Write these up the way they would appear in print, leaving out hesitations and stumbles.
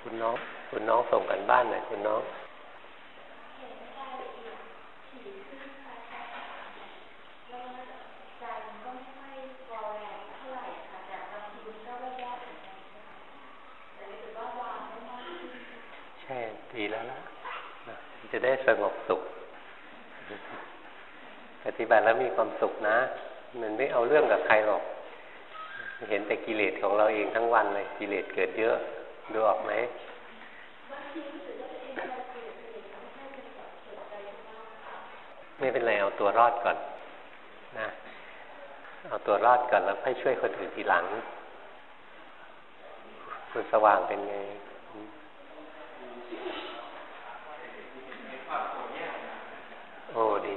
คุณน้องส่งกันบ้านหน่อยคุณน้องใช่ดีแล้วล่ะจะได้สงบสุขปฏิบัติแล้วมีความสุขนะมันไม่เอาเรื่องกับใครหรอกเห็นแต่กิเลสของเราเองทั้งวันเลยกิเลสเกิดเยอะดูออกไหมไม่เป็นไรเอาตัวรอดก่อนนะเอาตัวรอดก่อนแล้วค่อยช่วยคนอื่นทีหลังคุณสว่างเป็นไงโอ้ดี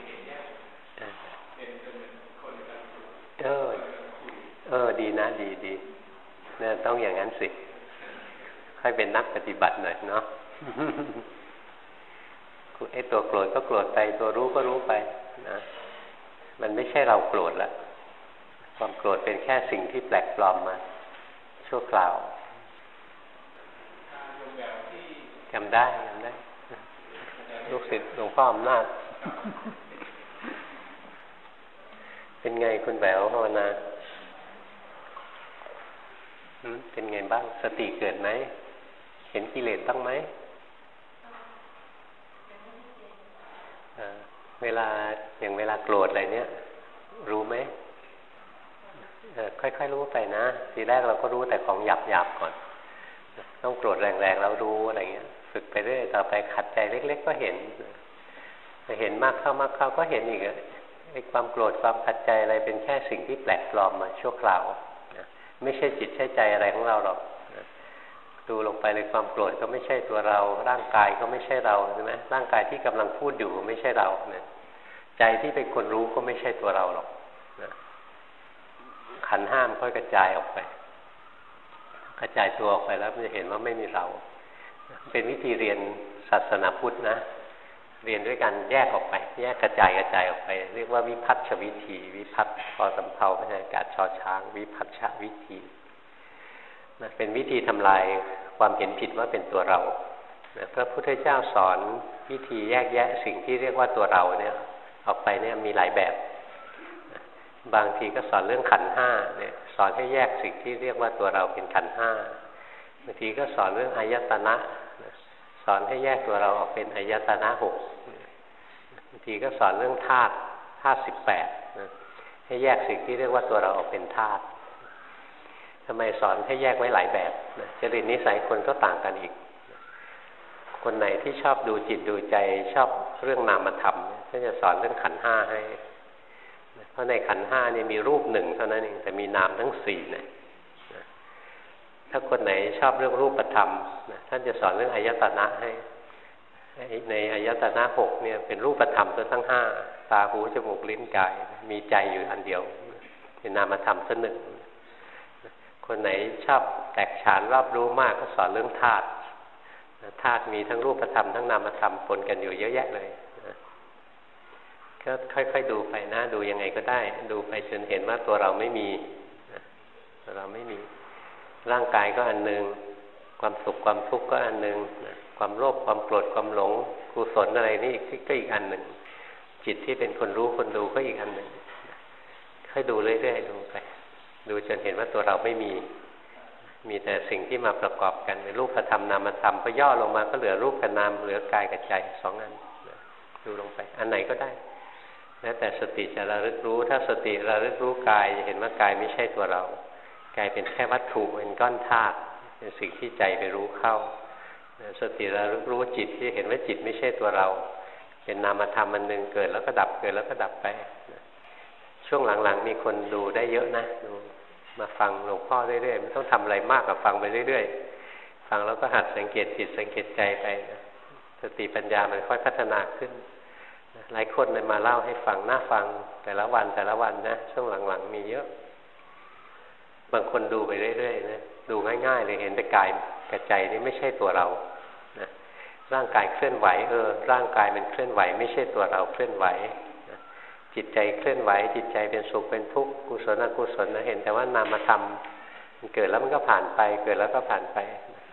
ดีนะดีเนี่ยต้องอย่างนั้นสิค่อยเป็นนักปฏิบัติหน่อยเนาะไอ้ตัวโกรธก็โกรธไปตัวรู้ก็รู้ไปนะมันไม่ใช่เราโกรธละความโกรธเป็นแค่สิ่งที่แปลกปลอมมาชั่วคราวจำได้ลูกศิษย์หลวงพ่ออำนาจเป็นไงคุณแหววภาวนาเป็นไงบ้างสติเกิดไหมเห็นกิเลสบ้างไหมเวลาโกรธอะไรเนี่ยรู้ไหมค่อยๆรู้ไปนะทีแรกเราก็รู้แต่ของหยาบๆก่อนต้องโกรธแรงๆแล้วรู้อะไรเงี้ยฝึกไปเรื่อยต่อไปขัดใจเล็กๆก็เห็นมากเข้าก็เห็นอีกไอ้ความโกรธความขัดใจอะไรเป็นแค่สิ่งที่แปลกปลอมมาชั่วคราวไม่ใช่จิตใช่ใจอะไรของเราหรอกดูลงไปเลยความโกรธก็ไม่ใช่ตัวเราร่างกายก็ไม่ใช่เราใช่ไหมร่างกายที่กำลังพูดอยู่ไม่ใช่เราเนี่ยใจที่เป็นคนรู้ก็ไม่ใช่ตัวเราหรอกขันธ์ห้ามค่อยกระจายออกไปกระจายตัวออกไปแล้วมันจะเห็นว่าไม่มีเราเป็นวิธีเรียนศาสนาพุทธนะเรียนด้วยกันแยกออกไปแยกกระจายออกไปเรียกว่าวิพัฒชวิธีวิพัฒพอสำเภาพระอากาศชอช้างวิพัฒชวิธีนะเป็นวิธีทำลายความเห็นผิดว่าเป็นตัวเรานะพระพุทธเจ้าสอนวิธีแยกแยะสิ่งที่เรียกว่าตัวเราเนี่ยออกไปเนี่ยมีหลายแบบนะบางทีก็สอนเรื่องขันธ์ห้าเนี่ยสอนให้แยกสิ่งที่เรียกว่าตัวเราเป็นขันธ์ห้าบางทีก็สอนเรื่องอายตนะสอนให้แยกตัวเราออกเป็นอายตนะหกบางทีก็สอนเรื่องธาตุ18นะให้แยกสิ่งที่เรียกว่าตัวเราออกเป็นธาตุทำไมสอนให้แยกไว้หลายแบบนะจริตนิสัยคนก็ต่างกันอีกคนไหนที่ชอบดูจิตดูใจชอบเรื่องนามธรรมก็จะสอนเรื่องขันธ์ห้าให้เพราะในขันธ์ห้านี่มีรูปหนึ่งเท่านั้นเองแต่มีนามทั้งสี่นะถ้าคนไหนชอบเรื่องรูปธรรมท่านจะสอนเรื่องอายตนะให้ในอายตนะหกเนี่ยเป็นรูปธรรมทั้งห้าตาหูจมูกลิ้นกายมีใจอยู่อันเดียวเป็นนามธรรมสักหนึ่งคนไหนชอบแตกฉานรอบรู้มากก็สอนเรื่องธาตุธาตุมีทั้งรูปธรรมทั้งนามธรรมปนกันอยู่เยอะแยะเลยก็ค่อยๆดูไปนะดูยังไงก็ได้ดูไปจนเห็นว่าตัวเราไม่มีตัวเราไม่มีร่างกายก็อันหนึ่งความสุขความทุกข์ก็อันหนึ่งความโลภความโกรธความหลงกุศลอะไรนี่ก็อีกอันหนึ่งจิตที่เป็นคนรู้คนดูก็อีกอันหนึ่งค่อยดูเรื่อยๆดูไปดูจนเห็นว่าตัวเราไม่มีแต่สิ่งที่มาประกอบกันเป็นรูปธรรมนามธรรมพอย่อลงมาก็เหลือรูปกับนามเหลือกายกับใจสองอันดูลงไปอันไหนก็ได้แล้วแต่สติจะระลึกรู้ถ้าสติระลึกรู้กายจะเห็นว่ากายไม่ใช่ตัวเรากายเป็นแค่วัตถุเป็นก้อนธาตุเป็นสิ่งที่ใจไปรู้เข้าสติระลึกรู้จิตที่เห็นว่าจิตไม่ใช่ตัวเราเป็นนามธรรมอันหนึ่งเกิดแล้วก็ดับเกิดแล้วก็ดับไปช่วงหลังๆมีคนดูได้เยอะนะดูมาฟังหลวงพ่อเรื่อยๆไม่ต้องทำอะไรมากกับฟังไปเรื่อยๆฟังแล้วก็หัดสังเกตจิตสังเกตใจไปสติปัญญามันค่อยพัฒนาขึ้นหลายคนเลยมาเล่าให้ฟังน่าฟังแต่ละวันนะช่วงหลังๆมีเยอะบางคนดูไปเรื่อยๆนะดูง่ายๆเลยเห็นแต่กายกับใจนี่ไม่ใช่ตัวเรานะร่างกายเคลื่อนไหวร่างกายมันเคลื่อนไหวไม่ใช่ตัวเราเคลื่อนไหวนะจิตใจเคลื่อนไหวจิตใจเป็นสุขเป็นทุกข์กุศลอกุศลนะเห็นแต่ว่านามธรรมมันเกิดแล้วมันก็ผ่านไปเกิดแล้วก็ผ่านไป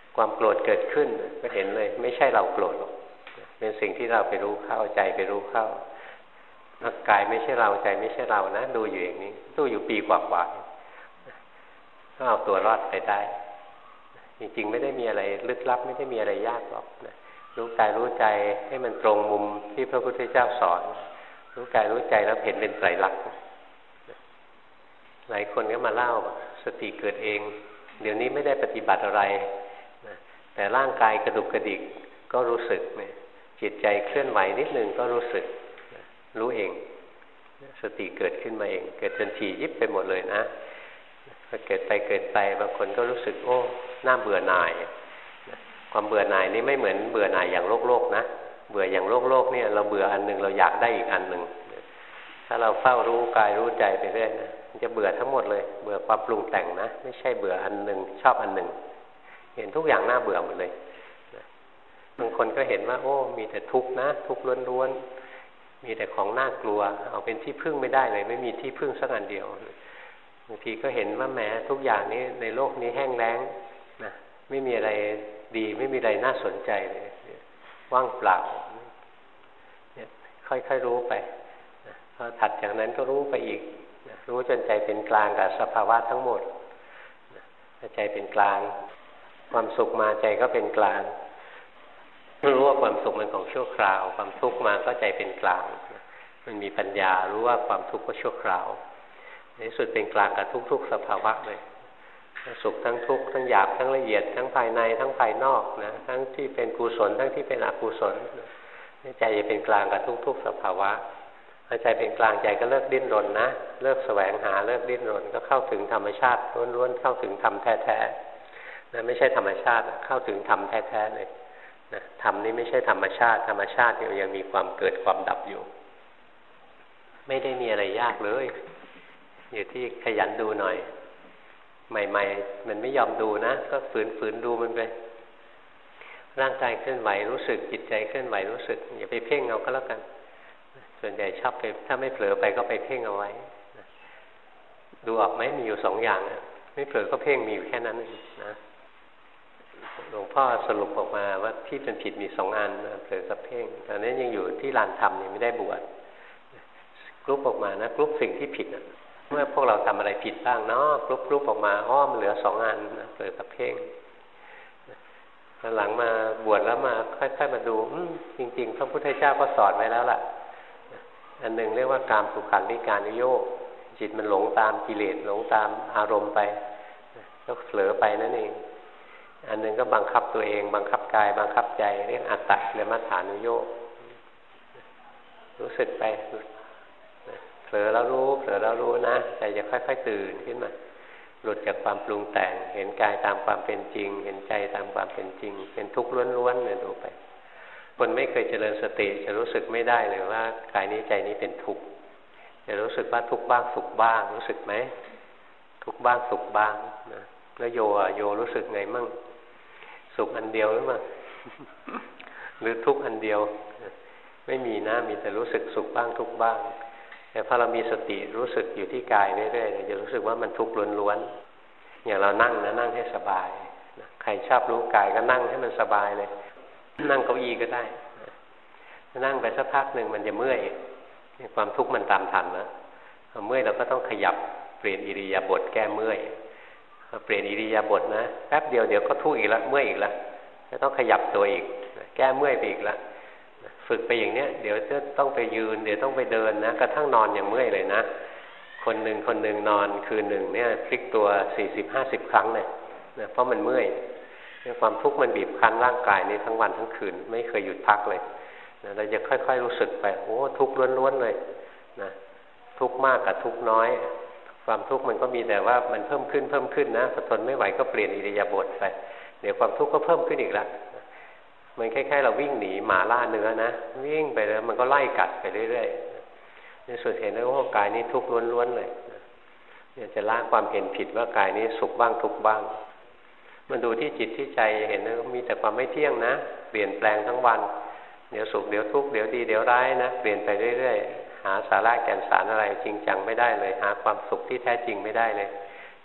ความโกรธเกิดขึ้นก็เห็นเลยไม่ใช่เราโกรธหรอกเป็นสิ่งที่เราไปรู้เข้าใจไปรู้เข้ากายไม่ใช่เราใจไม่ใช่เรานะดูอยู่อย่างนี้ดูอยู่ปีกว่าๆก็เอาตัวรอดไปได้จริงๆไม่ได้มีอะไรลึกลับไม่ได้มีอะไรยากหรอกนะรู้กายรู้ใจให้มันตรงมุมที่พระพุทธเจ้าสอนรู้กายรู้ใจแล้วเห็นเป็นไตรลักษณ์หลายคนก็มาเล่าสติเกิดเองเดี๋ยวนี้ไม่ได้ปฏิบัติอะไรนะแต่ร่างกายกระดุกกระดิกก็รู้สึกนะจิตใจเคลื่อนไหวนิดนึงก็รู้สึกนะรู้เองสติเกิดขึ้นมาเองเกิดจนถี่ยิบไปหมดเลยนะพอเกิดไปบางคนก็รู้สึกโอ้น่าเบื่อหน่ายความเบื่อหน่ายนี้ไม่เหมือนเบื่อหน่ายอย่างโลกนะเบื่ออย่างโลกเนี่ยเราเบื่ออันนึงเราอยากได้อีกอันนึงถ้าเราเฝ้ารู้กายรู้ใจไปเรื่อยนะมันจะเบื่อทั้งหมดเลยเบื่อความปรุงแต่งนะไม่ใช่เบื่ออันนึงชอบอันนึงเห็นทุกอย่างน่าเบื่อหมดเลยบางคนก็เห็นว่าโอ้มีแต่ทุกข์นะทุกข์ล้วนๆมีแต่ของน่ากลัวเอาเป็นที่พึ่งไม่ได้เลยไม่มีที่พึ่งสักอันเดียวบางทีก็เห็นว่าแม้ทุกอย่างนี้ในโลกนี้แห้งแล้งนะไม่มีอะไรดีไม่มีอะไรน่าสนใจเลยว่างเปล่าเนี่ยค่อยๆรู้ไปพอถัดจากนั้นก็รู้ไปอีกรู้จนใจเป็นกลางกับสภาวะทั้งหมดใจเป็นกลางความสุขมาใจก็เป็นกลางรู้ว่าความสุขมันของชั่วคราวความทุกข์มาก็ใจเป็นกลางมันมีปัญญารู้ว่าความทุกข์ก็ชั่วคราวในที่สุดเป็นกลางกับทุกๆสภาวะเลยทั้งสุขทั้งทุกข์ทั้งหยาบทั้งละเอียดทั้งภายในทั้งภายนอกนะทั้งที่เป็นกุศลทั้งที่เป็นอกุศลใจจะเป็นกลางกับทุกๆสภาวะพอใจเป็นกลางใจก็เลิกดิ้นรนนะเลิกแสวงหาเลิกดิ้นรนก็เข้าถึงธรรมชาติล้วนๆเข้าถึงธรรมแท้ๆนะไม่ใช่ธรรมชาติเข้าถึงธรรมแท้ๆเลยนะธรรมนี้ไม่ใช่ธรรมชาติธรรมชาติยังมีความเกิดความดับอยู่ไม่ได้มีอะไรยากเลยอยู่ที่ขยันดูหน่อยใหม่ๆมันไม่ยอมดูนะก็ฝืนดูมันไปร่างกายเคลื่อนไหวรู้สึกจิตใจเคลื่อนไหวรู้สึกอย่าไปเพ่งเอาก็แล้วกันส่วนใหญ่ชอบไปถ้าไม่เผลอไปก็ไปเพ่งเอาไว้ดูออกไหมมีอยู่สองอย่างไม่เผลอก็เพ่งมีอยู่แค่นั้นนะหลวงพ่อสรุปออกมาว่าที่เป็นผิดมีสองอันเผลอกับเพ่งตอนนี้ยังอยู่ที่ลานธรรมยังไม่ได้บวชกรุ๊ปออกมานะกรุ๊ปสิ่งที่ผิดเมื่อพวกเราทำอะไรผิดบ้างเนาะกรุ๊ปออกมามันเหลือสองอันนะเผลอกับเพ่งหลังมาบวชแล้วมาค่อยๆมาดูจริงๆพระพุทธเจ้าก็สอนไว้แล้วล่ะอันหนึ่งเรียกว่ากามสุขันธิการนุโยคจิตมันหลงตามกิเลสหลงตามอารมณ์ไปก็เผลอไปนั่นเองอันหนึ่งก็บังคับตัวเองบังคับกายบังคับใจเรียกอัตตะและมัฏฐานุโยครู้สึกไปเผลอแล้วรู้เผลอแล้วรู้นะใจจะค่อยๆตื่นขึ้นมาหลุดจากความปรุงแต่งเห็นกายตามความเป็นจริงเห็นใจตามความเป็นจริงเป็นทุกข์ล้วนๆเนี่ยดูไปคนไม่เคยเจริญสติจะรู้สึกไม่ได้เลยว่ากายนี้ใจนี้เป็นทุกข์จะรู้สึกว่าทุกข์บ้างสุขบ้างรู้สึกไหมทุกข์บ้างสุขบ้างนะแล้วโยรู้สึกไงมั่งสุขอันเดียวหรือเปล่า หรือทุกข์อันเดียวไม่มีนะมีแต่รู้สึกสุขบ้างทุกข์บ้างแต่พอเรามีสติรู้สึกอยู่ที่กายเรื่อยๆจะรู้สึกว่ามันทุกข์ล้วนๆอย่างเรานั่งนะนั่งให้สบายใครชอบรู้กายก็นั่งให้มันสบายเลยนั่งเก้าอี้ก็ได้นั่งไปสักพักหนึ่งมันจะเมื่อยความทุกข์มันตามทันนะพอเมื่อยเราก็ต้องขยับเปลี่ยนอิริยาบถแก้เมื่อยพอเปลี่ยนอิริยาบถนะแป๊บเดียวเดี๋ยวก็ทุกข์อีกแล้วเมื่อยอีกแล้วจะต้องขยับตัวอีกแก้เมื่อยไปอีกแล้วฝึกไปอย่างเนี้ยเดี๋ยวจะต้องไปยืนเดี๋ยวต้องไปเดินนะกระทั่งนอนอย่างเมื่อยเลยนะคนหนึ่งนอนคืนหนึ่งเนี่ยพลิกตัว40-50 ครั้งเลยนะเพราะมันเมื่อยความทุกข์มันบีบคั้นร่างกายนี้ทั้งวันทั้งคืนไม่เคยหยุดพักเลยนะเราจะค่อยๆรู้สึกไปโอ้ทุกข์ล้วนๆเลยนะทุกข์มากกับทุกข์น้อยความทุกข์มันก็มีแต่ว่ามันเพิ่มขึ้นนะพอทนไม่ไหวก็เปลี่ยนอิริยาบถไปเดี๋ยวความทุกข์ก็เพิ่มขึ้นอีกแล้วมันคล้ายๆเราวิ่งหนีหมาล่าเนื้อนะวิ่งไปแล้วมันก็ไล่กัดไปเรื่อยๆในสุดเห็นได้ว่ากายนี้ทุกข์ล้วนๆเลยเนี่ยจะละความเห็นผิดว่ากายนี้สุขบ้างทุกข์บ้างมันดูที่จิตที่ใจเห็นนะมีแต่ความไม่เที่ยงนะเปลี่ยนแปลงทั้งวันเดี๋ยวสุขเดี๋ยวทุกข์เดี๋ยวดีเดี๋ยวร้ายนะเปลี่ยนไปเรื่อยๆหาสาระแก่นสารอะไรจริงจังไม่ได้เลยหาความสุขที่แท้จริงไม่ได้เลย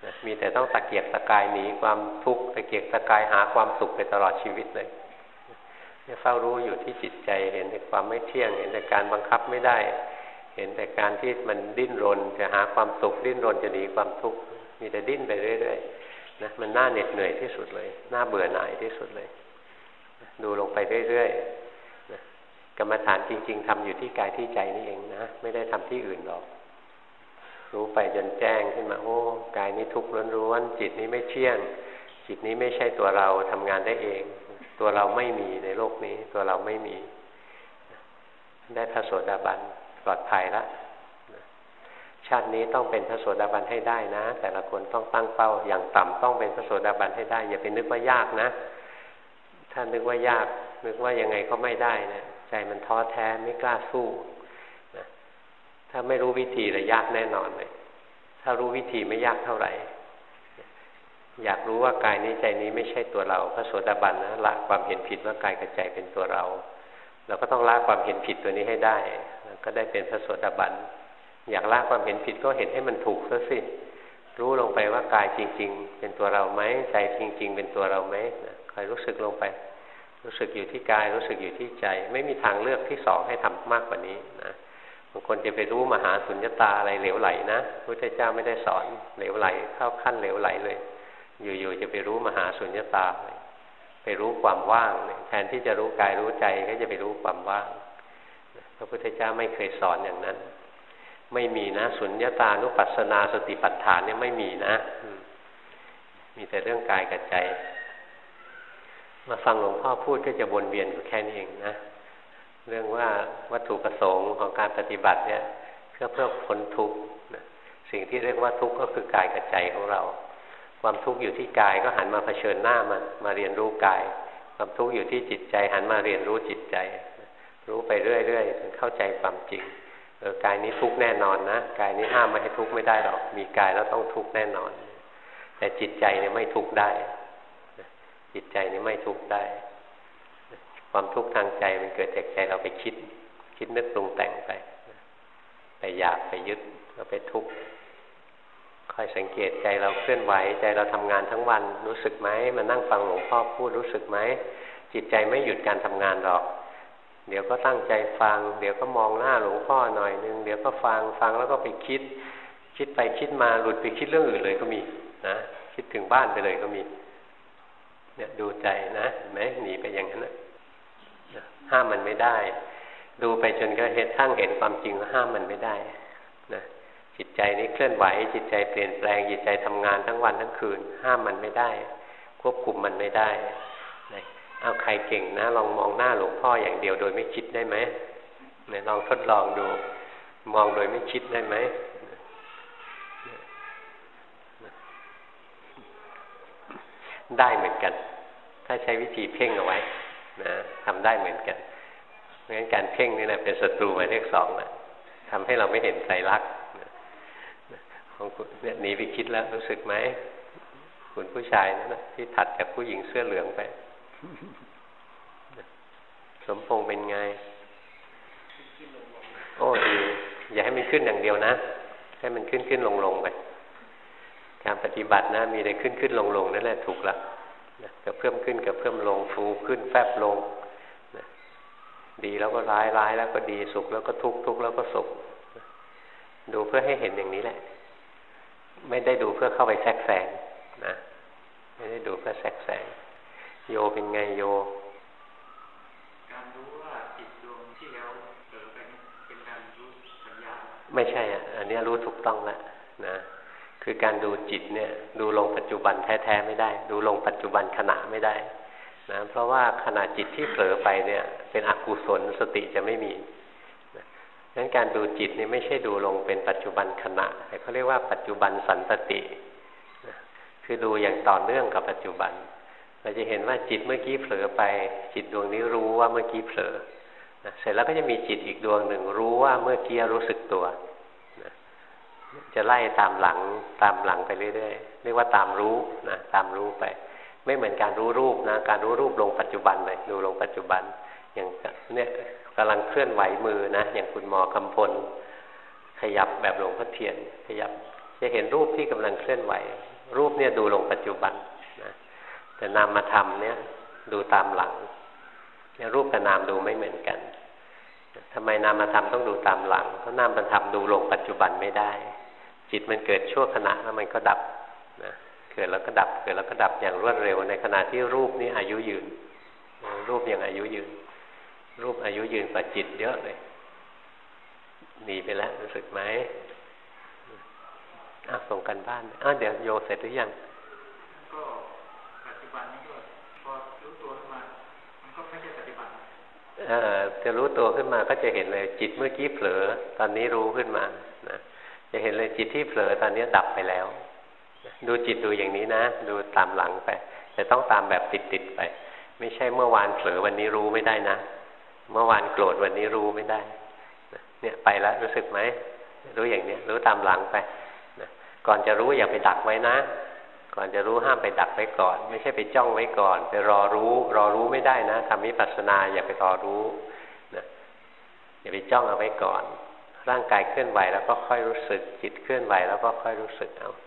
มีแต่ต้องตะเกียกตะกายหนีความทุกข์ตะเกียกตะกายหาความสุขไปตลอดชีวิตเลยเฝ้ารู้อยู่ที่จิตใจเห็นแต่ความไม่เที่ยงเห็นแต่การบังคับไม่ได้เห็นแต่การที่มันดิ้นรนจะหาความสุขดิ้นรนจะหนีความทุกข์มีแต่ดิ้นไปเรื่อยๆนะมันน่าเหน็ดเหนื่อยที่สุดเลยน่าเบื่อหน่ายที่สุดเลยดูลงไปเรื่อยๆนะกรรมฐานจริงๆทำอยู่ที่กายที่ใจนี่เองนะไม่ได้ทำที่อื่นหรอกรู้ไปจนแจ้งขึ้นมาโอ้กายนี้ทุกข์ล้วนๆจิตนี้ไม่เที่ยงจิตนี้ไม่ใช่ตัวเราทำงานได้เองตัวเราไม่มีในโลกนี้ตัวเราไม่มีได้พระโสดาบันปลอดภัยละชาตินี้ต้องเป็นพระโสดาบันให้ได้นะแต่ละคนต้องตั้งเป้าอย่างต่ำต้องเป็นพระโสดาบันให้ได้อย่าไปนึกว่ายากนะถ้านึกว่ายากนึกว่ายังไงก็ไม่ได้นะใจมันท้อแท้ไม่กล้าสู้นะถ้าไม่รู้วิธีเลยยากแน่นอนเลยถ้ารู้วิธีไม่ยากเท่าไหร่อยากรู้ว่ากายนี้ใจนี้ไม่ใช่ตัวเราพระโสดาบันนะละความเห็นผิดว่ากายกับใจเป็นตัวเราเราก็ต้องละความเห็นผิดตัวนี้ให้ได้ก็ได้เป็นพระโสดาบันอยากละความเห็นผิดก็เห็นให้มันถูกซะสิรู้ลงไปว่ากายจริงๆเป็นตัวเราไหมใจจริงๆเป็นตัวเราไหมคอยรู้สึกลงไปรู้สึกอยู่ที่กายรู้สึกอยู่ที่ใจไม่มีทางเลือกที่สองให้ทำมากกว่านี้นะบางคนจะไปรู้มหาสุญญตาอะไรเหลวไหลนะพระพุทธเจ้าไม่ได้สอนเหลวไหลเข้าขั้นเหลวไหลเลยอยู่ๆจะไปรู้มหาสุญญตาไปรู้ความว่างแทนที่จะรู้กายรู้ใจก็จะไปรู้ความว่างพระพุทธเจ้าไม่เคยสอนอย่างนั้นไม่มีนะสุญญตานุปัสสนาสติปัฏฐานเนี่ยไม่มีนะมีแต่เรื่องกายกับใจมาฟังหลวงพ่อพูดก็จะวนเวียนอยู่แค่นี้เองนะเรื่องว่าวัตถุประสงค์ของการปฏิบัติเนี่ยเพื่อพ้นทุกข์สิ่งที่เรียกว่าทุกข์ก็คือกายกับใจของเราความทุกข์อยู่ที่กายก็หันมาเผชิญหน้ามันมาเรียนรู้กายความทุกข์อยู่ที่จิตใจหันมาเรียนรู้จิตใจรู้ไปเรื่อยๆจนเข้าใจความจริงกายนี้ทุกข์แน่นอนนะกายนี้ห้ามไม่ให้ทุกข์ไม่ได้หรอกมีกายแล้วต้องทุกข์แน่นอนแต่จิตใจเนี่ยไม่ทุกข์ได้จิตใจนี่ไม่ทุกข์ได้ความทุกข์ทางใจมันเกิดจากใจเราไปคิดนึกปรุงแต่งไปอยากไปยึดก็ไปทุกข์คอยสังเกตใจเราเคลื่อนไหวใจเราทำงานทั้งวันรู้สึกไหมมานั่งฟังหลวงพ่อพูดรู้สึกไหมจิตใจไม่หยุดการทำงานหรอกเดี๋ยวก็ตั้งใจฟังเดี๋ยวก็มองหน้าหลวงพ่อหน่อยนึงเดี๋ยวก็ฟังแล้วก็ไปคิดไปคิดมาหลุดไปคิดเรื่องอื่นเลยก็มีนะคิดถึงบ้านไปเลยก็มีเนี่ยดูใจนะเห็นไหมหนีไปอย่างนั้นนะห้ามมันไม่ได้ดูไปจนกระทั่งเห็นความจริงว่าห้ามมันไม่ได้นะจิตใจนี้เคลื่อนไหวจิตใจเปลี่ยนแปลงจิตใจทำงานทั้งวันทั้งคืนห้ามมันไม่ได้ควบคุมมันไม่ได้เอาใครเก่งนะลองมองหน้าหลวงพ่ออย่างเดียวโดยไม่คิดได้ไหมเนี่ยลองทดลองดูมองโดยไม่คิดได้ไหมได้เหมือนกันถ้าใช้วิธีเพ่งเอาไว้นะทำได้เหมือนกันเพราะฉะนั้นการเพ่งนี่แหละเป็นศัตรูหมายเลขสองนะทำให้เราไม่เห็นไตรลักษณ์ของคุณเนี่ยหนีไปคิดแล้วรู้สึกไหมคุณผู้ชายนั่นนะที่ถัดจากผู้หญิงเสื้อเหลืองไปสมพงษ์เป็นไงโอ้ดีอย่าให้มันขึ้นอย่างเดียวนะให้มันขึ้นลงไปการปฏิบัตินะมีอะไรขึ้นลงนั่นแหละถูกละกระเพื่อมขึ้นกระเพื่อมลงฟูขึ้นแฟบลงดีแล้วก็ร้ายแล้วก็ดีสุขแล้วก็ทุกข์แล้วก็สุขดูเพื่อให้เห็นอย่างนี้แหละไม่ได้ดูเพื่อเข้าไปแทรกแซงนะไม่ได้ดูเพื่อแทรกแซงโยเป็นไงโยการรู้ว่าจิตดวงที่แล้วเผลอไปเป็นการรู้สัญญาไม่ใช่อันนี้รู้ถูกต้องแล้วนะคือการดูจิตเนี่ยดูลงปัจจุบันแท้ๆไม่ได้ดูลงปัจจุบันขณะไม่ได้นะเพราะว่าขณะจิตที่เผลอไปเนี่ยเป็นอกุศลสติจะไม่มีงั้นการดูจิตนี่ไม่ใช่ดูลงเป็นปัจจุบันขณะแต่เขาเรียกว่าปัจจุบันสันตติคือดูอย่างต่อเนื่องกับปัจจุบันเราจะเห็นว่าจิตเมื่อกี้เผลอไปจิตดวงนี้รู้ว่าเมื่อกี้เผลอเสร็จแล้วก็จะมีจิตอีกดวงหนึ่งรู้ว่าเมื่อกี้รู้สึกตัวจะไล่ตามหลังไปเรื่อยๆเรียกว่าตามรู้นะตามรู้ไปไม่เหมือนการรู้รูปนะการรู้รูปลงปัจจุบันเลยดูลงปัจจุบันอย่างเนี่ยกำลังเคลื่อนไหวมือนะอย่างคุณหมอกำพลขยับแบบหลวงพ่อเทียนขยับจะเห็นรูปที่กำลังเคลื่อนไหวรูปเนี่ยดูลงปัจจุบันนะแต่นามธรรมเนี่ยดูตามหลังเนี่ยรูปกับนามดูไม่เหมือนกันทำไมนามธรรมต้องดูตามหลังเพราะนามธรรมดูลงปัจจุบันไม่ได้จิตมันเกิดชั่วขณะแล้วมันก็ดับนะเกิดแล้วก็ดับเกิดแล้วก็ดับอย่างรวดเร็วในขณะที่รูปนี้อายุยืนรูปยังอายุยืนรูปอายุยืนกว่าจิตเยอะเลยหนีไปแล้วรู้สึกไหมส่งกันบ้านเดี๋ยวโยเสร็จหรือยังก็ปัจจุบันนี้ก็พอรู้ตัวขึ้นมามันก็ไม่ใช่ปัจจุบันจะรู้ตัวขึ้นมาก็จะเห็นเลยจิตเมื่อกี้เผลอตอนนี้รู้ขึ้นมานะจะเห็นเลยจิตที่เผลอตอนนี้ดับไปแล้วดูจิตดูอย่างนี้นะดูตามหลังไปแต่ต้องตามแบบติดไปไม่ใช่เมื่อวานเผลอวันนี้รู้ไม่ได้นะเมื่อวานโกรธวันนี้รู้ไม่ได้เนี่ยไปแล้วรู้สึกไหมรู้อย่างนี้รู้ตามหลังไปนะก่อนจะรู้อย่าไปดักไว้นะก่อนจะรู้ห้ามไปดักไว้ก่อนไม่ใช่ไปจ้องไว้ก่อนไปรอรู้ไม่ได้นะทำวิปัสสนาอย่าไปรอรู้นะอย่าไปจ้องเอาไว้ก่อนร่างกายเคลื่อนไหวแล้วก็ค่อยรู้สึกจิตเคลื่อนไหวแล้วก็ค่อยรู้สึกเอา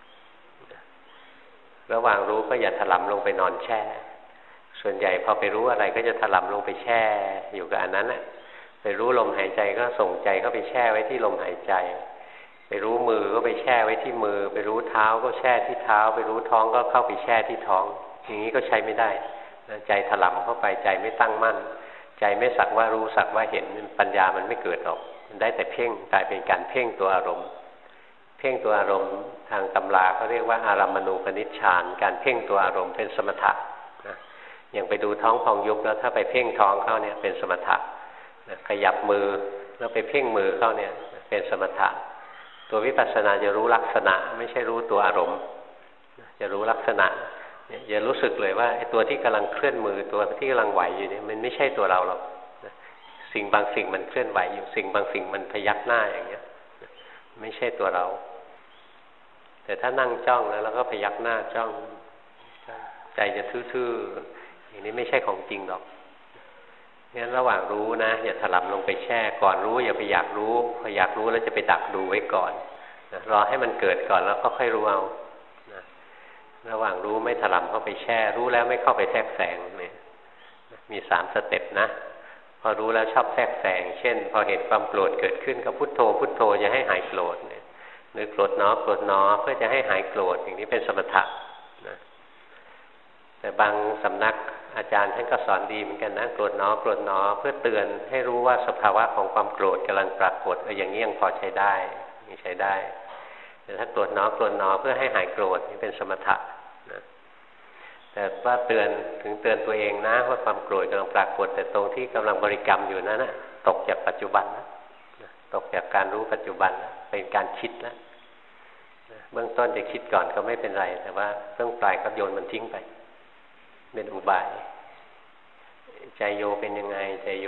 ระหว่างรู้ก็อย่าถลำลงไปนอนแช่ส่วนใหญ่พอไปรู้อะไรก็จะถลำลงไปแช่อยู่กับอันนั้นแหละไปรู้ลมหายใจก็ส่งใจเข้าไปแช่ไว้ที่ลมหายใจไปรู้มือก็ไปแช่ไว้ที่มือไปรู้เท้าก็แช่ที่เท้าไปรู้ท้องก็เข้าไปแช่ที่ท้องอย่างนี้ก็ใช้ไม่ได้ใจถลำเข้าไปใจไม่ตั้งมั่นใจไม่สักว่ารู้สักว่าเห็นปัญญามันไม่เกิดหรอกมันได้แต่เพ่งกลายเป็นการเพ่งตัวอารมณ์เพ่งตัวอารมณ์ทางตำราเขาเรียกว่าอารัมมณูปนิชฌานการเพ่งตัวอารมณ์เป็นสมถะนะอย่างไปดูท้องพองยุบแล้วถ้าไปเพ่งท้องเข้าเนี่ยเป็นสมถะขยับมือแล้วไปเพ่งมือเข้าเนี่ยเป็นสมถะตัววิปัสสนาจะรู้ลักษณะไม่ใช่รู้ตัวอารมณ์จะรู้ลักษณะอย่ารู้สึกเลยว่าไอ้ตัวที่กำลังเคลื่อนมือตัวที่กำลังไหวอยู่เนี่ยมันไม่ใช่ตัวเราหรอกสิ่งบางสิ่งมันเคลื่อนไหวอยู่สิ่งบางสิ่งมันพยักหน้าอย่างเงี้ยไม่ใช่ตัวเราแต่ถ้านั่งจ้องแล้วก็พยักหน้าจ้องใจจะทื่อๆอย่างนี้ไม่ใช่ของจริงหรอกงั้นระหว่างรู้นะอย่าถลำลงไปแช่ก่อนรู้อย่าไปอยากรู้พออยากรู้แล้วจะไปดักดูไว้ก่อนนะรอให้มันเกิดก่อนแล้วก็ค่อยรู้เอานะระหว่างรู้ไม่ถลำเข้าไปแช่รู้แล้วไม่เข้าไปแทรกแซงเนี่ยมี3 สเต็ปนะพอรู้แล้วชอบแทรกแซงเช่นพอเห็นความโกรธเกิดขึ้นก็พุทโธพุทโธจะให้หายโกรธเนี่ยหรือโกรธน้อโกรธน้อเพื่อจะให้หายโกรธอย่างนี้เป็นสมถะนะแต่บางสำนักอาจารย์ท่านก็สอนดีเหมือนกันนะโกรธน้อโกรธน้อเพื่อเตือนให้รู้ว่าสภาวะของความโกรธกำลังปรากฏอย่างนี้ยังพอใช้ได้นี่ใช้ได้แต่ถ้าโกรธน้อโกรธน้อเพื่อให้หายโกรธนี่เป็นสมถะนะแต่ว่าเตือนถึงเตือนตัวเองนะว่าความโกรธกำลังปรากฏแต่ตรงที่กำลังบริกรรมอยู่นั้นนะตกจากปัจจุบันนะตกจากการรู้ปัจจุบันนะเป็นการคิดแล้วเบื้องต้นจะคิดก่อนก็ไม่เป็นไรแต่ว่าเบื้องปลายก็โยนมันทิ้งไปเป็นอุบายใจโยเป็นยังไงใจโย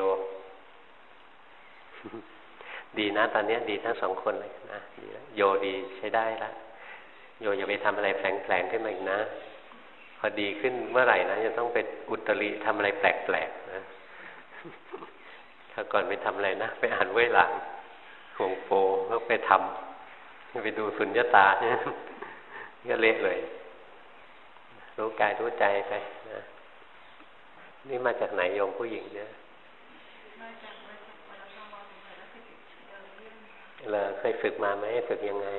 ดีนะตอนนี้ดีทั้ง2 คนเลยนะดีแล้วโยดีใช้ได้แล้วโยอย่าไปทำอะไรแผลงๆขึ้นมาอีกนะพอดีขึ้นเมื่อไหร่นะจะต้องไปอุตริทำอะไรแปลกๆนะถ้าก่อนไปทำอะไรนะไปอ่านเว่ยหลังห่วงโปแล้วไปทำไปดูสุญญตาเนี่ยก็เละเลยรู้กายรู้ใจไปนะนี่มาจากไหนโยมผู้หญิงเนี่ยเคยฝึกมาไหมฝึกยังไง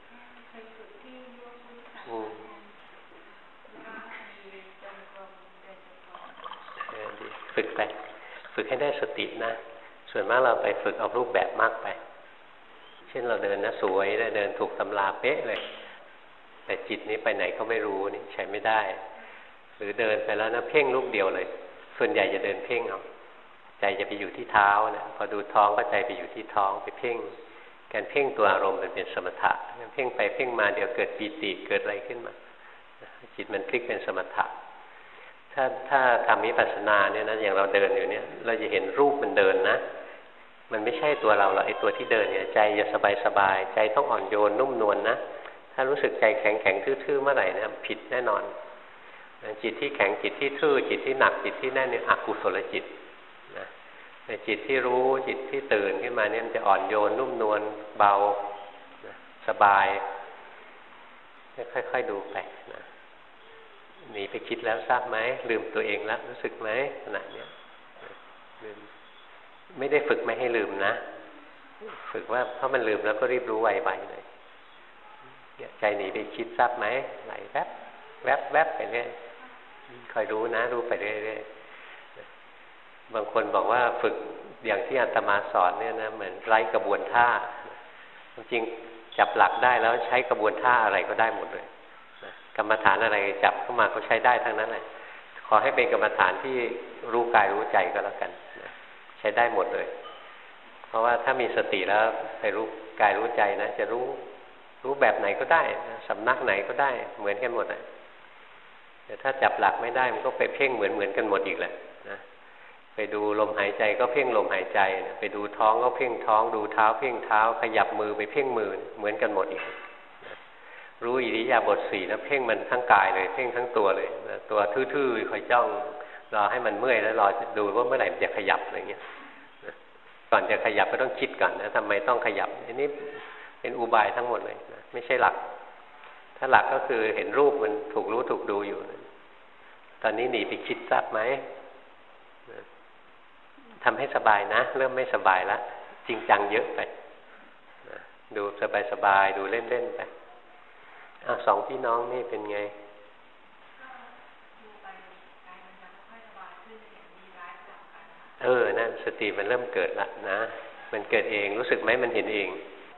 ฝึกไปฝึกให้ได้สตินะส่วนมากเราไปฝึกเอารูปแบบมากไปเช่นเราเดินนะสวยเดินถูกตำราเป๊ะเลยแต่จิตนี้ไปไหนก็ไม่รู้นี่ใช้ไม่ได้หรือเดินไปแล้วนะเพ่งลูกเดียวเลยส่วนใหญ่จะเดินเพ่งเอาใจจะไปอยู่ที่เท้านะพอดูท้องก็ใจไปอยู่ที่ท้องไปเพ่งการเพ่งตัวอารมณ์มันเป็นสมถะเพ่งไปเพ่งมาเดี๋ยวเกิดปีติเกิดอะไรขึ้นมาจิตมันพลิกเป็นสมถะถ้าทำวิปัสสนาเนี่ยนะอย่างเราเดินอยู่เนี่ยเราจะเห็นรูปมันเดินนะมันไม่ใช่ตัวเราหรอกไอ้ตัวที่เดินเนี่ยใจจะสบายใจต้องอ่อนโยนนุ่มนวลนะถ้ารู้สึกใจแข็งทื่อๆเมื่อไหร่นะผิดแน่นอนจิตที่แข็งจิตที่ทื่อจิตที่หนักจิตที่แน่นเนี่ยอกุศลจิตนะแต่จิตที่รู้จิตที่ตื่นขึ้นมาเนี่ยมันจะอ่อนโยนนุ่มนวลเบาสบายค่อยๆดูไปนะหนีไปคิดแล้วทราบไหมลืมตัวเองแล้วรู้สึกไหมขณะเนี้ยลืมไม่ได้ฝึกไม่ให้ลืมนะฝึกว่าเพราะมันลืมแล้วก็รีบรู้ไวๆเลยใจหนีไปคิดทราบไหมไหลแวบแวบแวบไปเรื่อยคอยรู้นะรู้ไปเรื่อยๆบางคนบอกว่าฝึกอย่างที่อาตมาสอนเนี่ยนะเหมือนไร้กระบวนท่าจริงๆจับหลักได้แล้วใช้กระบวนท่าอะไรก็ได้หมดเลยกรรมฐานอะไรจับเข้ามาก็ใช้ได้ทั้งนั้นแหละขอให้เป็นกรรมฐานที่รู้กายรู้ใจก็แล้วกันใช้ได้หมดเลยเพราะว่าถ้ามีสติแล้วไปรู้กายรู้ใจนะจะรู้แบบไหนก็ได้สำนักไหนก็ได้เหมือนกันหมดอ่ะแต่ถ้าจับหลักไม่ได้มันก็ไปเพ่งเหมือนกันหมดอีกแหละนะไปดูลมหายใจก็เพ่งลมหายใจไปดูท้องก็เพ่งท้องดูเท้าเพ่งเท้าขยับมือไปเพ่งมือเหมือนกันหมดอีกรู้อิริยาบถสี่นะเพ่งมันทั้งกายเลยเพ่งทั้งตัวเลยนะตัวทื่อๆคอยจ้องรอให้มันเมื่อยแล้วรอดูว่าเมื่อไหร่มันจะขยับอะไรเงี้ยก่อนจะขยับก็ต้องคิดก่อนนะทำไมต้องขยับอันนี้เป็นอุบายทั้งหมดเลยนะไม่ใช่หลักถ้าหลักก็คือเห็นรูปมันถูกรู้ถูกดูอยู่ตอนนี้หนีไปคิดทราบไหมทำให้สบายนะเริ่มไม่สบายแล้วจริงจังเยอะไปดูสบายๆดูเล่นๆไปสองพี่น้องนี่เป็นไงนั่นสติมันเริ่มเกิดละนะมันเกิดเองรู้สึกไหมมันเห็นเอง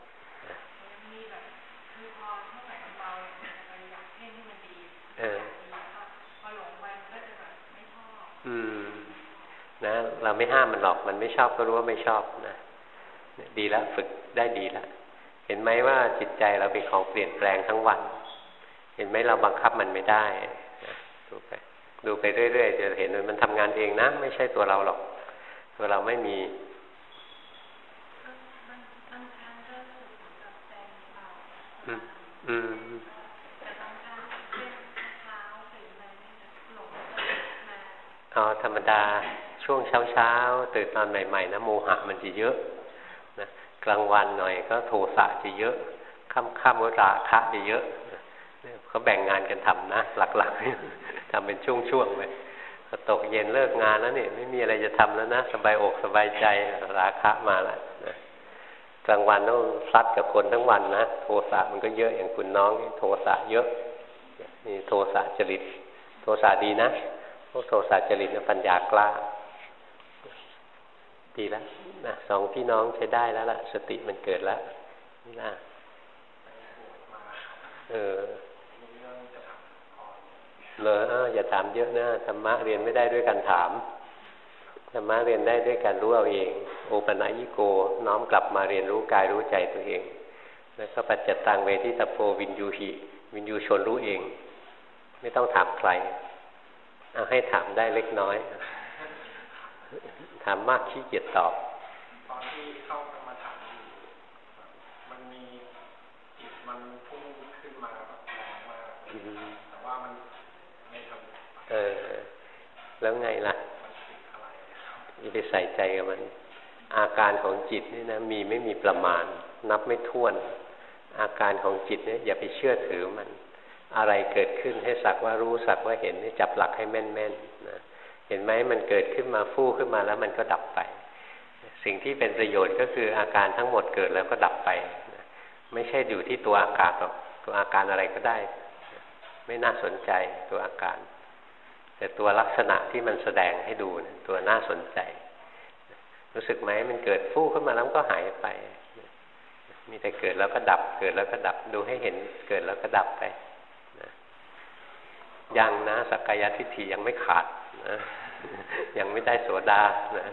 นะเราไม่ห้ามมันหรอกมันไม่ชอบก็รู้ว่าไม่ชอบนะดีแล้วฝึกได้ดีแล้วเห็นไหมว่าจิตใจเราเป็นของเปลี่ยนแปลงทั้งวันเห็นไหมเราบังคับมันไม่ได้นะดูไปเรื่อยๆจะเห็นมันทำงานเองนะไม่ใช่ตัวเราหรอกตัวเราไม่มีธรรมดาช่วงเช้าตื่นตอนใหม่ๆนะโมหะมันจะเยอะนะกลางวันหน่อยก็โทสะจะเยอะค่ำๆก็ราคะจะเยอะเขาแบ่งงานกันทำนะหลักๆทำเป็นช่วงๆไปตกเย็นเลิกงานแล้วเนี่ยไม่มีอะไรจะทำแล้วนะสบายอกสบายใจราคะมาแล้วนะกลางวันต้องซัดกับคนทั้งวันนะโทสะมันก็เยอะอย่างคุณน้องโทสะเยอะนี่โทสะจริตโทสะดีนะพวกโทสะจริตนะปัญญากล้าดีแล้วนะสองพี่น้องใช้ได้แล้วล่ะสติมันเกิดแล้วนี่นะอย่าถามเยอะนะธรรมะเรียนไม่ได้ด้วยการถามธรรมะเรียนได้ด้วยการรู้เอาเองโอปัญญิโกน้อมกลับมาเรียนรู้กายรู้ใจตัวเองแล้วก็ปัจจตังเวทิตโพวินยูหิวินยูชนรู้เองไม่ต้องถามใครเอาให้ถามได้เล็กน้อยถามมากขี้เกียจตอบตอนที่เข้ากรรมฐานมันมีจิตมันพุ่งขึ้นมาแบบแรงมากแต่ว่ามันไม่ทำแล้วไงล่ะอย่าไปใส่ใจกับมันอาการของจิตนี่นะมีไม่มีประมาณนับไม่ถ้วนอาการของจิตเนี่ยอย่าไปเชื่อถือมันอะไรเกิดขึ้นให้สักว่ารู้สักว่าเห็นนี่จับหลักให้แม่นๆนะเห็นไหมมันเกิดขึ้นมาฟู่ขึ้นมาแล้วมันก็ดับไปสิ่งที่เป็นประโยชน์ก็คืออาการทั้งหมดเกิดแล้วก็ดับไปไม่ใช่อยู่ที่ตัวอาการหรอกตัวอาการอะไรก็ได้ไม่น่าสนใจตัวอาการแต่ตัวลักษณะที่มันแสดงให้ดูตัวน่าสนใจรู้สึกไหมมันเกิดฟู่ขึ้นมาแล้วก็หายไปมีแต่เกิดแล้วก็ดับเกิดแล้วก็ดับดูให้เห็นเกิดแล้วก็ดับไปยังนะสักกายทิฏฐิยังไม่ขาดนะยังไม่ได้โสดานะ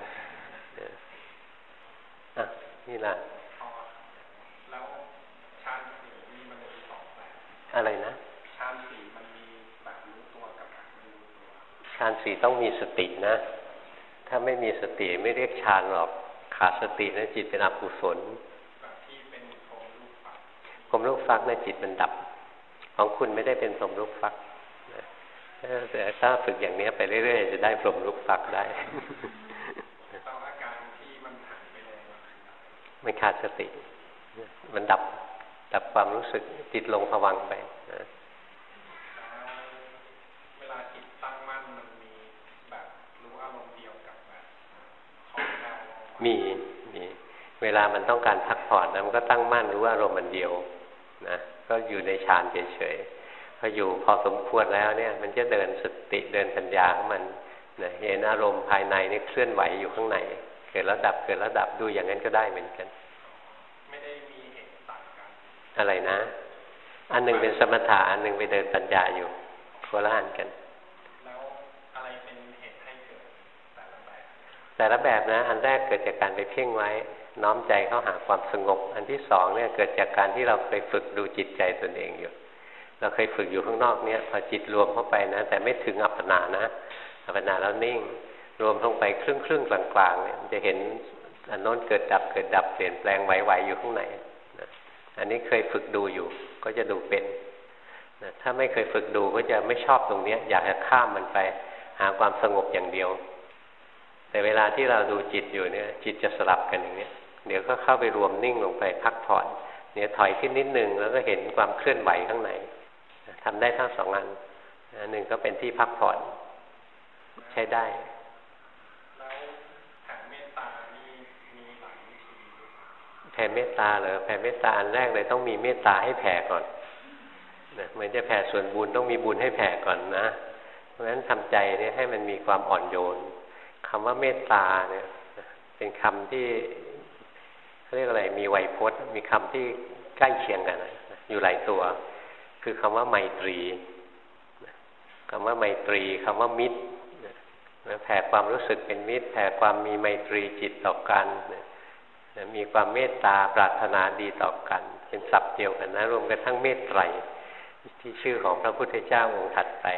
นี่ล่ะแล้วฌานสี่นี่มันมีสองแบบอะไรนะฌานสี่มันมีแบบรู้ตัวกับแบบไม่รู้ตัวฌานสี่ต้องมีสตินะถ้าไม่มีสติไม่เรียกฌานหรอกขาดสตินะจิตเป็นอกุศลแบบที่เป็นพรหมลูกฟักพรหมลูกฟักนะจิตมันดับของคุณไม่ได้เป็นพรหมลูกฟักแต่ถ้าฝึกอย่างนี้ไปเรื่อยๆจะได้พรหมลูกฟักได้อาการที่มันหายไปเลยมันขาดสติมันดับความรู้สึกจิตลงภวังค์ไปตั้งมั่นมันมีแบบรู้อารมณ์เดียวกับแบบของเรามีเวลามันต้องการพักผ่อนนะมันก็ตั้งมั่นรู้อารมณ์มันเดียวนะก็อยู่ในฌานเฉยๆพออยู่พอสมควรแล้วเนี่ยมันจะเดินสติเดินปัญญาของมันนะเห็นอารมณ์ภายในนี่เคลื่อนไหวอยู่ข้างในเกิดแล้วดับเกิดแล้วดับดูอย่างนั้นก็ได้เหมือนกันไม่ได้มีเหตุต่างกันอะไรนะอันหนึ่งเป็นสมถะอันหนึ่งไปเดินปัญญาอยู่คนละอันกันแล้วอะไรเป็นเหตุให้เกิดแต่ละแบบนะอันแรกเกิดจากการไปเพ่งไว้น้อมใจเข้าหาความสงบอันที่สองเนี่ยเกิดจากการที่เราเคยฝึกดูจิตใจตนเองอยู่เราเคยฝึกอยู่ข้างนอกเนี่ยพอจิตรวมเข้าไปนะแต่ไม่ถึงอัปปนานะอัปปนาแล้วนิ่งรวมลงไปครึ่งกลางๆเนี่ยจะเห็นอันโน้นเกิดดับเปลี่ยนแปลงไหวๆอยู่ข้างในนะอันนี้เคยฝึกดูอยู่ก็จะดูเป็นนะถ้าไม่เคยฝึกดูก็จะไม่ชอบตรงนี้อยากจะข้ามมันไปหาความสงบอย่างเดียวแต่เวลาที่เราดูจิตอยู่เนี่ยจิตจะสลับกันอย่างนี้เดี๋ยวก็เข้าไปรวมนิ่งลงไปพักผ่อนเนี่ยถอยขึ้นนิดนึงแล้วก็เห็นความเคลื่อนไหวข้างในทำได้ทั้งสองอันหนึ่งก็เป็นที่พักผ่อนใช้ได้แล้วแผ่เมตตามีหลายวิธีแผ่เมตตาเหรอแผ่เมตตาอันแรกเลยต้องมีเมตตาให้แผ่ก่อนนะเหมือนจะแผ่ส่วนบุญต้องมีบุญให้แผ่ก่อนนะเพราะฉะนั้นทำใจเนี่ยให้มันมีความอ่อนโยนคำว่าเมตตาเนี่ยเป็นคำที่เขาเรียกอะไรมีไวยพจน์มีคำที่ใกล้เคียงกันอยู่หลายตัวคือคำว่าไมตรีคำว่าไมตรีคำว่ามิตรแผ่ความรู้สึกเป็นมิตรแผ่ความมีไมตรีจิตต่อกันมีความเมตตาปรารถนาดีต่อกันเป็นศัพท์เดียวกันนะรวมกันทั้งเมตไตรที่ชื่อของพระพุทธเจ้าองค์ถัดไป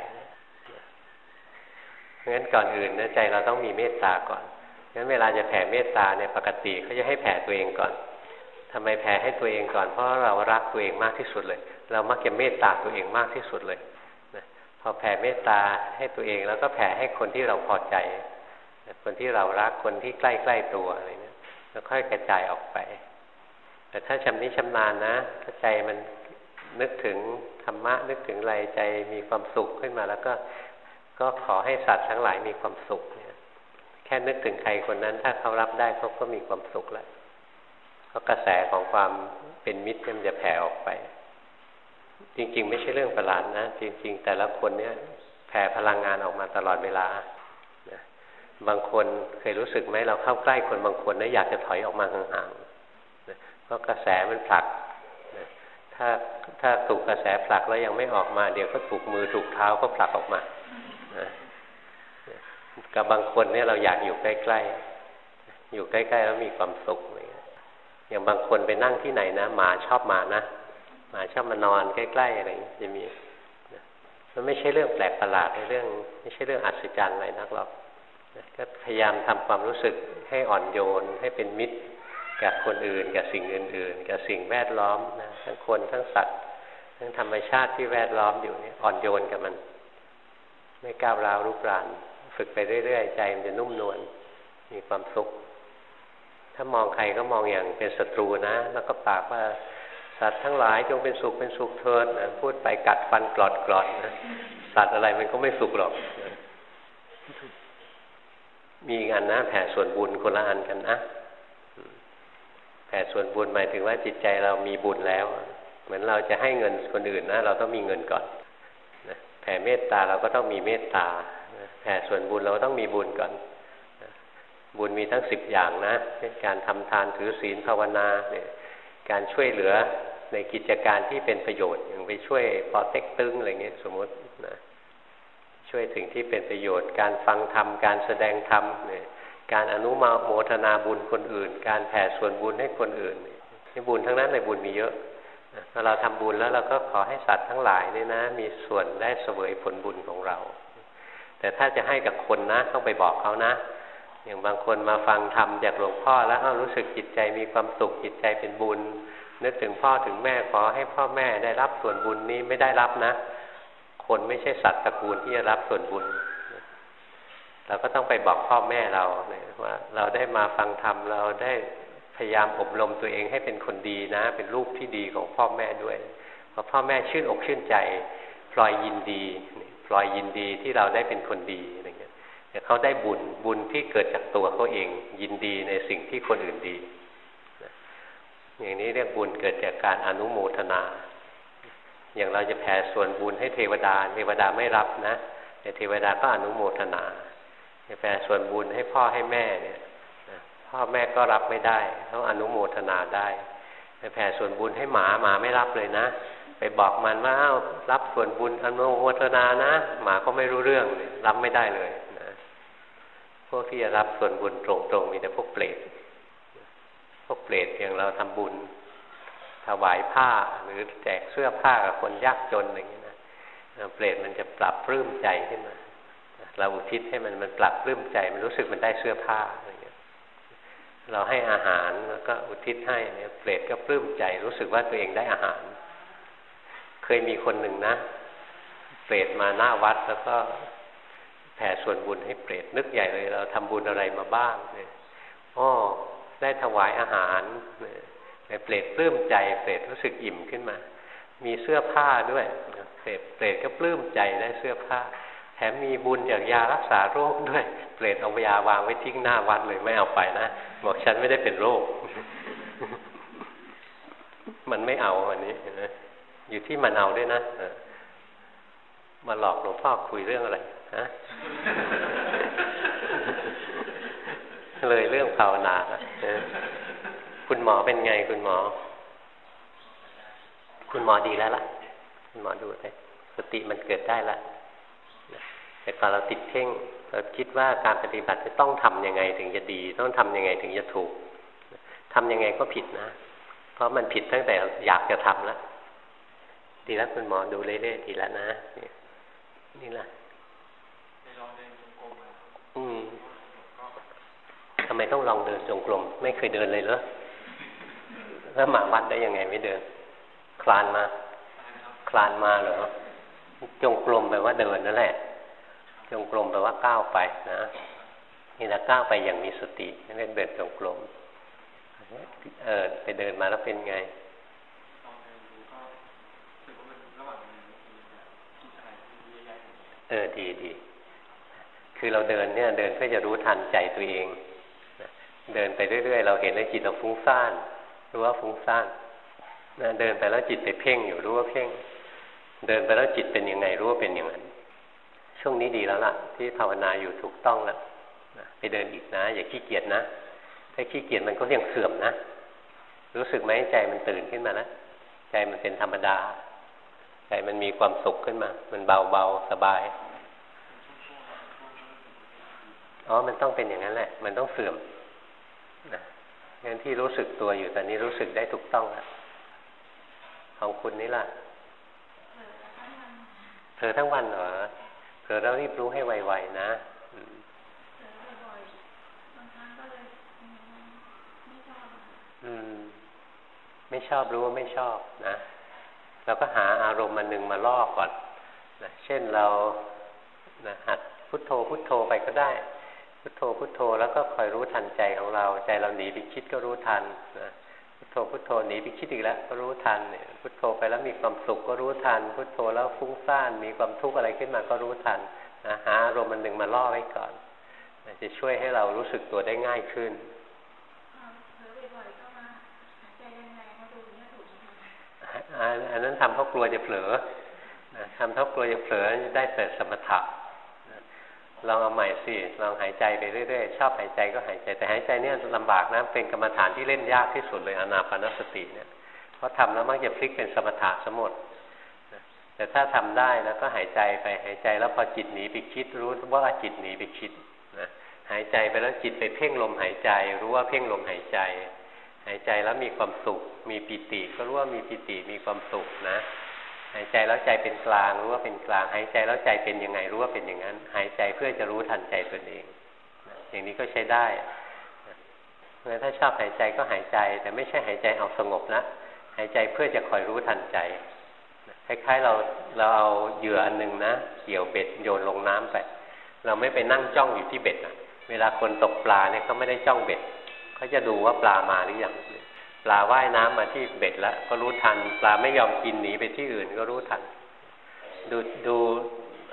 เพราะฉะนั้นก่อนอื่นใจเราต้องมีเมตตาก่อนงั้นเวลาจะแผ่เมตตาเนี่ยปกติเขาจะให้แผ่ตัวเองก่อนทำไมแผ่ให้ตัวเองก่อนเพราะเรารักตัวเองมากที่สุดเลยเรามักจะเมตตาตัวเองมากที่สุดเลยนะพอแผ่เมตตาให้ตัวเองแล้วก็แผ่ให้คนที่เราพอใจคนที่เรารักคนที่ใกล้ๆตัวอะไรเนี่ยแล้วค่อยกระจายออกไปแต่ถ้าชำนิชำนาญนะถ้าใจมันนึกถึงธรรมะนึกถึงอะไรใจมีความสุขขึ้นมาแล้วก็ขอให้สัตว์ทั้งหลายมีความสุขเนี่ยแค่นึกถึงใครคนนั้นถ้าเขารับได้เขาก็มีความสุขแล้วเพราะกระแสของความเป็นมิตรมันจะแผ่ออกไปจริงๆไม่ใช่เรื่องประหลาดนะจริงๆแต่ละคนเนี่ยแผ่พลังงานออกมาตลอดเวลานะบางคนเคยรู้สึกไหมเราเข้าใกล้คนบางคนแล้วอยากจะถอยออกมาห่างๆนะเพราะกระแสมันผลักนะถ้าถูกกระแสผลักแล้วยังไม่ออกมาเดี๋ยวก็ถูกมือถูกเท้าก็ผลักออกมานะกับบางคนเนี่ยเราอยากอยู่ใกล้ๆอยู่ใกล้ๆแล้วมีความสุขอะไรอย่างบางคนไปนั่งที่ไหนนะหมาชอบมานะหมาชอบมานอนใกล้ๆอะไรจะมีมันไม่ใช่เรื่องแปลกประหลาดไม่ใช่เรื่องอัศจรรย์อะไรนักหรอกก็พยายามทำความรู้สึกให้อ่อนโยนให้เป็นมิตรกับคนอื่นกับสิ่งอื่นๆกับสิ่งแวดล้อมนะทั้งคนทั้งสัตว์ทั้งธรรมชาติที่แวดล้อมอยู่เนี่ยอ่อนโยนกับมันไม่ก้าวร้าวรุกรานฝึกไปเรื่อยๆใจมันจะนุ่มนวลมีความสุขถ้ามองใครก็มองอย่างเป็นศัตรูนะแล้วก็ปากว่าสัตว์ทั้งหลายจงเป็นสุขเถิดนะพูดไปกัดฟันกรอดนะสัตว์อะไรมันก็ไม่สุขหรอกมีงานนะแผ่ส่วนบุญคนละอันกันนะแผ่ส่วนบุญหมายถึงว่าจิตใจเรามีบุญแล้วเหมือนเราจะให้เงินคนอื่นนะเราต้องมีเงินก่อนนะแผ่เมตตาเราก็ต้องมีเมตตาแผ่ส่วนบุญเราต้องมีบุญก่อนบุญมีทั้ง10อย่างนะเช่นการทำทานถือศีลภาวนาเนี่ยการช่วยเหลือในกิจการที่เป็นประโยชน์อย่างไปช่วยปอเต็กตึงอะไรเงี้ยสมมตินะช่วยถึงที่เป็นประโยชน์การฟังธรรมการแสดงธรรมเนี่ยการอนุโมทนาบุญคนอื่นการแผ่ส่วนบุญให้คนอื่นนี่บุญทั้งนั้นเลยบุญมีเยอะพอเราทำบุญแล้วเราก็ขอให้สัตว์ทั้งหลายเนี่ยนะมีส่วนได้เสวยผลบุญของเราแต่ถ้าจะให้กับคนนะต้องไปบอกเขานะอย่างบางคนมาฟังธรรมจากหลวงพ่อแล้วรู้สึกจิตใจมีความสุขจิตใจเป็นบุญนึกถึงพ่อถึงแม่ขอให้พ่อแม่ได้รับส่วนบุญนี้ไม่ได้รับนะคนไม่ใช่สัตว์ตระกูลที่จะรับส่วนบุญเราก็ต้องไปบอกพ่อแม่เราว่าเราได้มาฟังธรรมเราได้พยายามอบรมตัวเองให้เป็นคนดีนะเป็นลูกที่ดีของพ่อแม่ด้วยพอพ่อแม่ชื่นอกชื่นใจพลอยยินดีพลอยยินดีที่เราได้เป็นคนดีอะไรเงี้ยแต่เขาได้บุญที่เกิดจากตัวเขาเองยินดีในสิ่งที่คนอื่นดีอย่างนี้เรียกบุญเกิดจากการอนุโมทนาอย่างเราจะแผ่ส่วนบุญให้เทวดาไม่รับนะแต่เทวดาก็อนุโมทนาจะแผ่ส่วนบุญให้พ่อให้แม่เนี่ยพ่อแม่ก็รับไม่ได้ต้องอนุโมทนาได้จะแผ่ส่วนบุญให้หมาไม่รับเลยนะไปบอกมันว่ารับส่วนบุญอนุโมทนานะหมาก็ไม่รู้เรื่องรับไม่ได้เลยนะพวกที่จะรับส่วนบุญตรงๆมีแต่พวกเปรตอย่างเราทำบุญถวายผ้าหรือแจกเสื้อผ้ากับคนยากจนอย่างนี้นะเปรตมันจะปรับปลื้มใจขึ้นมาเราอุทิศให้มันปรับปลื้มใจมันรู้สึกมันได้เสื้อผ้าอะไรเงี้ยเราให้อาหารแล้วก็อุทิศให้เนี่ยเปรตก็ปลื้มใจรู้สึกว่าตัวเองได้อาหารเคยมีคนหนึ่งนะเปรตมาหน้าวัดแล้วก็แผ่ส่วนบุญให้เปรตนึกใหญ่เลยเราทำบุญอะไรมาบ้างเนี่ยได้ถวายอาหารเปรตปลื้มใจเปรตรู้สึกอิ่มขึ้นมามีเสื้อผ้าด้วยเปรตก็ปลื้มใจได้เสื้อผ้าแถมมีบุญจากยารักษาโรคด้วยเปรตเอายาวางไว้ทิ้งหน้าวัดเลยไม่เอาไปนะบอกฉันไม่ได้เป็นโรค มันไม่เอาอันนี้นะอยู่ที่มันเอาด้วยนะมาหลอกหลวงพ่อคุยเรื่องอะไรฮะ เลยเรื่องภาวนาคุณหมอเป็นไงคุณหมอดีแล้วล่ะคุณหมอดูไปสติมันเกิดได้แล้วแต่ตอนเราติดเพ่งเราคิดว่าการปฏิบัติจะต้องทำยังไงถึงจะดีต้องทำยังไงถึงจะถูกทำยังไงก็ผิดนะเพราะมันผิดตั้งแต่อยากจะทำแล้วดีแล้วคุณหมอดูเรื่อยๆดีแล้วนะนี่แหละทำไมต้องลองเดินจงกรมไม่เคยเดินเลยเหรอแล้วมาวัดได้ยังไงไม่เดินคลานมาเหรอจงกรมแปลว่าเดินนั่นแหละจงกรมแปลว่าก้าวไปนะนี่นะก้าวไปอย่างมีสติเรียกเดินจงกรมไปเดินมาแล้วเป็นไงดีคือเราเดินเนี่ยเดินเพื่อจะรู้ทันใจตัวเองเดินไปเรื่อยๆเราเห็นในจิตเราฟุ้งซ่านรู้ว่าฟุ้งซ่านเดินไปแล้วจิตไปเพ่งอยู่รู้ว่าเพ่งเดินไปแล้วจิตเป็นยังไงรู้ว่าเป็นอย่างนั้นช่วงนี้ดีแล้วล่ะที่ภาวนาอยู่ถูกต้องแล้วไปเดินอีกนะอย่าขี้เกียจนะถ้าขี้เกียจมันก็ยังเสื่อมนะรู้สึกไหมใจมันตื่นขึ้นมาแล้วใจมันเป็นธรรมดาใจมันมีความสุขขึ้นมามันเบาๆสบายมันต้องเป็นอย่างนั้นแหละมันต้องเสื่อมนะงั้นที่รู้สึกตัวอยู่ตอนนี้รู้สึกได้ถูกต้องแล้วของคุณนี่ล่ะเผลอทั้งวันเหรอเผลอแล้วรีบรู้ให้ไวๆนะไม่ชอบรู้ว่าไม่ชอบนะเราก็หาอารมณ์มันหนึ่งมาล่อก่อนนะเช่นเราหัดพุทโธไปก็ได้พุทโธแล้วก็คอยรู้ทันใจของเราใจเราหนีไปคิดก็รู้ทันนะพุทโธหนีไปคิดอีกแล้วก็รู้ทันเนี่ยพุทโธไปแล้วมีความสุขก็รู้ทันพุทโธแล้วฟุ้งซ่านมีความทุกข์อะไรขึ้นมาก็รู้ทันนะหาอารมณ์มันหนึ่งมาล่อไว้ก่อนจะช่วยให้เรารู้สึกตัวได้ง่ายขึ้นอันนั้นทำเพราะกลัวจะเผลอทำเพราะกลัวจะเผลอได้แต่สมถะลองเอาใหม่สิลองหายใจไปเรื่อยๆชอบหายใจก็หายใจแต่หายใจเนี่ยลำบากนะเป็นกรรมฐานที่เล่นยากที่สุดเลยอานาปานสติเนี่ยเพราะทำแล้วมักจะพลิกเป็นสมถะซะหมดแต่ถ้าทำได้แล้วก็หายใจไปหายใจแล้วพอจิตหนีไปคิดรู้ว่าจิตหนีไปคิดนะหายใจไปแล้วจิตไปเพ่งลมหายใจรู้ว่าเพ่งลมหายใจหายใจแล้วมีความสุขมีปิติก็รู้ว่ามีปิติมีความสุขนะหายใจแล้วใจเป็นกลางรู้ว่าเป็นกลางหายใจแล้วใจเป็นยังไงรู้ว่าเป็นอย่างนั้นหายใจเพื่อจะรู้ทันใจตนเองอย่างนี้ก็ใช้ได้เพราะฉะนั้นถ้าชอบหายใจก็หายใจแต่ไม่ใช่หายใจเอาสงบนะหายใจเพื่อจะคอยรู้ทันใจคล้ายๆเราเอาเหยื่ออันนึงนะเกี่ยวเบ็ดโยนลงน้ำไปเราไม่ไปนั่งจ้องอยู่ที่เบ็ดนะเวลาคนตกปลาเนี่ยเขาไม่ได้จ้องเบ็ดเขาจะดูว่าปลามาหรือยังปลาว่ายน้ำมาที่เบ็ดแล้วก็รู้ทันปลาไม่ยอมกินหนีไปที่อื่นก็รู้ทันดู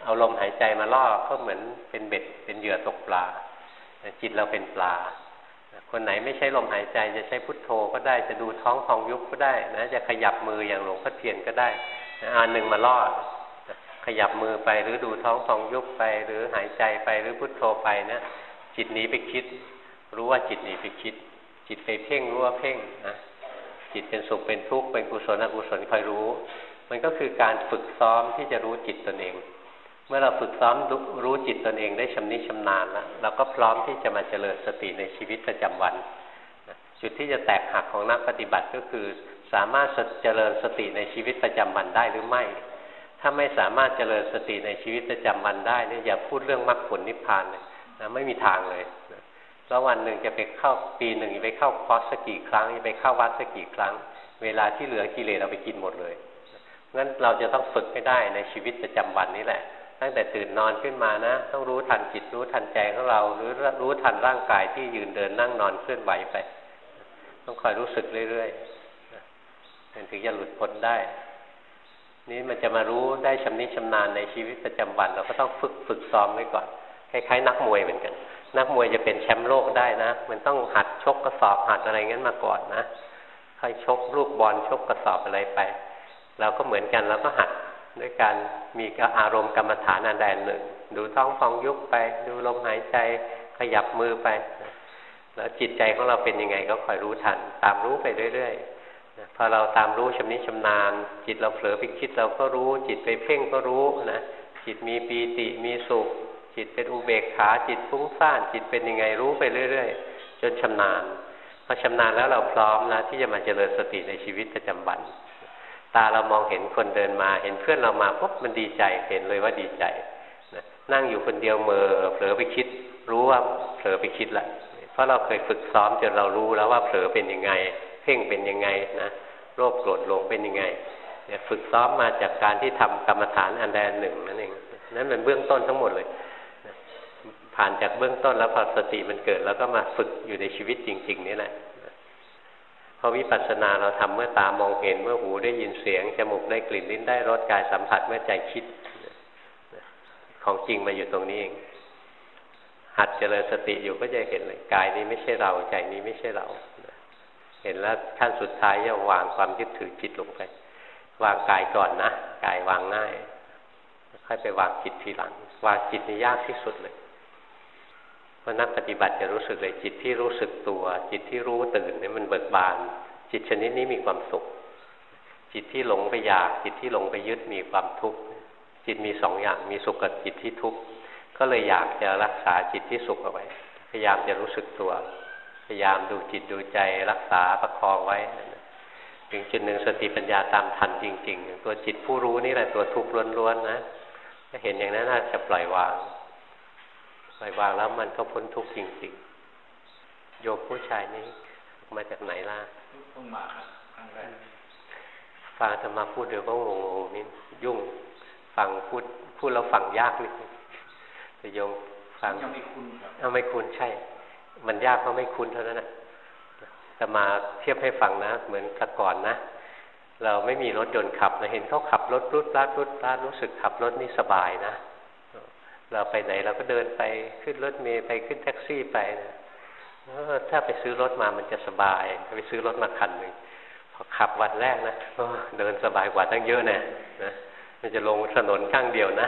เอาลมหายใจมาล่อก็เหมือนเป็นเบ็ดเป็นเหยื่อตกปลาจิตเราเป็นปลาคนไหนไม่ใช้ลมหายใจจะใช้พุทโธก็ได้จะดูท้องพองยุบก็ได้นะจะขยับมืออย่างหลวงพ่อเทียนก็ได้อันหนึ่งมาล่อขยับมือไปหรือดูท้องพองยุบไปหรือหายใจไปหรือพุทโธไปนะจิตหนีไปคิดรู้ว่าจิตหนีไปคิดจิตไปเพ่งรู้ว่าเพ่งนะจิตเป็นสุขเป็นทุกข์เป็นกุศลอกุศลคอยรู้มันก็คือการฝึกซ้อมที่จะรู้จิตตนเองเมื่อเราฝึกซ้อมรู้จิตตนเองได้ชำนิชำนาญแล้วเราก็พร้อมที่จะมาเจริญสติในชีวิตประจำวันจุดที่จะแตกหักของนักปฏิบัติก็คือสามารถเจริญสติในชีวิตประจำวันได้หรือไม่ถ้าไม่สามารถเจริญสติในชีวิตประจำวันได้เนี่ยอย่าพูดเรื่องมรรคผลนิพพานเลยนะไม่มีทางเลยแล้ววันหนึ่งจะไปเข้าปีหนึ่งจะไปเข้าคอร์สสักกี่ครั้งจะไปเข้าวัดสักกี่ครั้งเวลาที่เหลือกิเลสเราไปกินหมดเลยงั้นเราจะต้องฝึกให้ได้ในชีวิตประจำวันนี้แหละตั้งแต่ตื่นนอนขึ้นมานะต้องรู้ทันจิตรู้ทันใจของเราหรือรู้ทันร่างกายที่ยืนเดินนั่งนอนเคลื่อนไหวไปต้องคอยรู้สึกเรื่อยๆถึงจะหลุดพ้นได้นี่มันจะมารู้ได้ชำนิชำนาญในชีวิตประจำวันเราก็ต้องฝึกซ้อมไว้ก่อนคล้ายๆนักมวยเหมือนกันนักมวยจะเป็นแชมป์โลกได้นะมันต้องหัดชกกระสอบหัดอะไรงั้นมาก่อนนะค่อยชกลูกบอลชกกระสอบอะไรไปเราก็เหมือนกันเราก็หัดด้วยการมีอารมณ์กรรมฐานอันใดอันหนึ่งดูท้องพองยุบไปดูลมหายใจขยับมือไปแล้วจิตใจของเราเป็นยังไงก็คอยรู้ทันตามรู้ไปเรื่อยๆพอเราตามรู้ชำนิชำนาญจิตเราเผลอไปคิดเราก็รู้จิตไปเพ่งก็รู้นะจิตมีปีติมีสุขจิตเป็นอุเบกขาจิตฟุ้งซ่านจิตเป็นยังไงรู้ไปเรื่อยๆจนชำนาญพอชำนาญแล้วเราพร้อมแล้วที่จะมาเจริญสติในชีวิตประจำวันตาเรามองเห็นคนเดินมาเห็นเพื่อนเรามาปุ๊บมันดีใจเห็นเลยว่าดีใจนะนั่งอยู่คนเดียวเผลอไปคิดรู้ว่าเผลอไปคิดละเพราะเราเคยฝึกซ้อมจนเรารู้แล้วว่าเผลอเป็นยังไงเพ่งเป็นยังไงนะโลภโกรธหลงเป็นยังไงเนี่ยฝึกซ้อมมาจากการที่ทำกรรมฐานอันใดอันหนึ่งนั่นเองนั่นเป็นเบื้องต้นทั้งหมดเลยผ่านจากเบื้องต้นแล้วพอสติมันเกิดแล้วก็มาฝึกอยู่ในชีวิตจริงๆนี่แหละพอวิปัสสนาเราทำเมื่อตามองเห็นเมื่อหูได้ยินเสียงจมูกได้กลิ่นลิ้นได้รสกายสัมผัสเมื่อใจคิดของจริงมาอยู่ตรงนี้เองหัดเจริญสติอยู่ก็จะเห็นเลยกายนี้ไม่ใช่เราใจนี้ไม่ใช่เราเห็นแล้วขั้นสุดท้ายจะวางความยึดถือจิตลงไปวางกายก่อนนะกายวางง่ายค่อยไปวางจิตทีหลังวางจิตนี่ยากที่สุดเลยเพราะนักปฏิบัติจะรู้สึกเลยจิตที่รู้สึกตัวจิตที่รู้ตื่นเนี่ยมันเบิกบานจิตชนิดนี้มีความสุขจิตที่หลงไปอยากจิตที่หลงไปยึดมีความทุกข์จิตมีสองอย่างมีสุขกับจิตที่ทุกข์ก็เลยอยากจะรักษาจิตที่สุขเอาไว้พยายามจะรู้สึกตัวพยายามดูจิตดูใจรักษาประคองไว้ถึงจุดหนึ่งสติปัญญาตามทันจริงๆตัวจิตผู้รู้นี่แหละตัวทุกข์ล้วนๆนะถ้าเห็นอย่างนั้นน่าจะปล่อยวางแล้วมันก็พ้นทุกข์จริงๆโยมผู้ชายนี้มาจากไหนล่ะเพิ่งมาครับครั้งแรกฟังธรรมะพูดเดี๋ยวก็งงๆนี่ยุ่งฟังพูดแล้วฟังยากนิดแต่โยมฟังยังไม่คุ้นครับไม่คุ้นใช่มันยากเพราะไม่คุ้นเท่านั้นนะแต่มาเทียบให้ฟังนะเหมือนแต่ก่อนนะเราไม่มีรถยนต์ขับเราเห็นเขาขับรถรุดราดรู้สึกขับรถนี่สบายนะเราไปไหนเราก็เดินไปขึ้นรถเมล์ไปขึ้นแท็กซี่ไปนะถ้าไปซื้อรถมามันจะสบายไปซื้อรถมาคันหนึ่งพอขับวันแรกนะเดินสบายกว่าตั้งเยอะนะมันจะลงถนนข้างเดียวนะ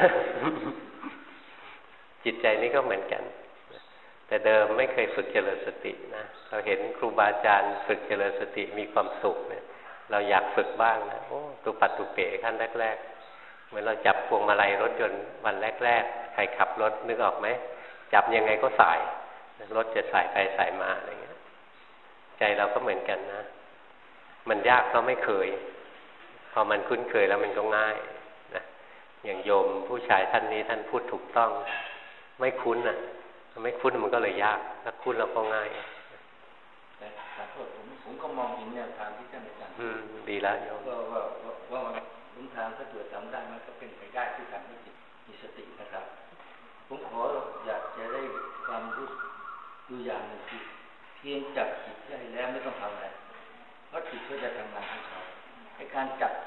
จิตใจนี่ก็เหมือนกันแต่เดิมไม่เคยฝึกเจริญสตินะเราเห็นครูบาอาจารย์ฝึกเจริญสติมีความสุขเนี่ยเราอยากฝึกบ้างนะตุปัดตุเป๋ขั้นแรกๆเหมือนเราจับพวงมาลัยรถยนต์วันแรกๆใครขับรถนึกออกไหมจับยังไงก็สายรถจะสายไปสายมาอะไรเงี้ยใจเราก็เหมือนกันนะมันยากเพราะไม่เคยพอมันคุ้นเคยแล้วมันก็ง่ายนะอย่างโยมผู้ชายท่านนี้ท่านพูดถูกต้องไม่คุ้นอ่ะไม่คุ้นมันก็เลยยากถ้าคุ้นแล้วก็ง่ายแต่ขอโทษผมก็มองเห็นแนวทางที่ท่านอาจารย์ดีแล้วโยมว่าหนทางถ้าเกิดทำได้มันก็เป็นไปได้ที่การมีสตินะครับผมขออยากจะได้ความรู้ดูอย่างหนึ่งที่เพียงจับจิตได้แล้วไม่ต้องทำอะไรเพราะจิตก็จะทำงานของเขาในการจับจิต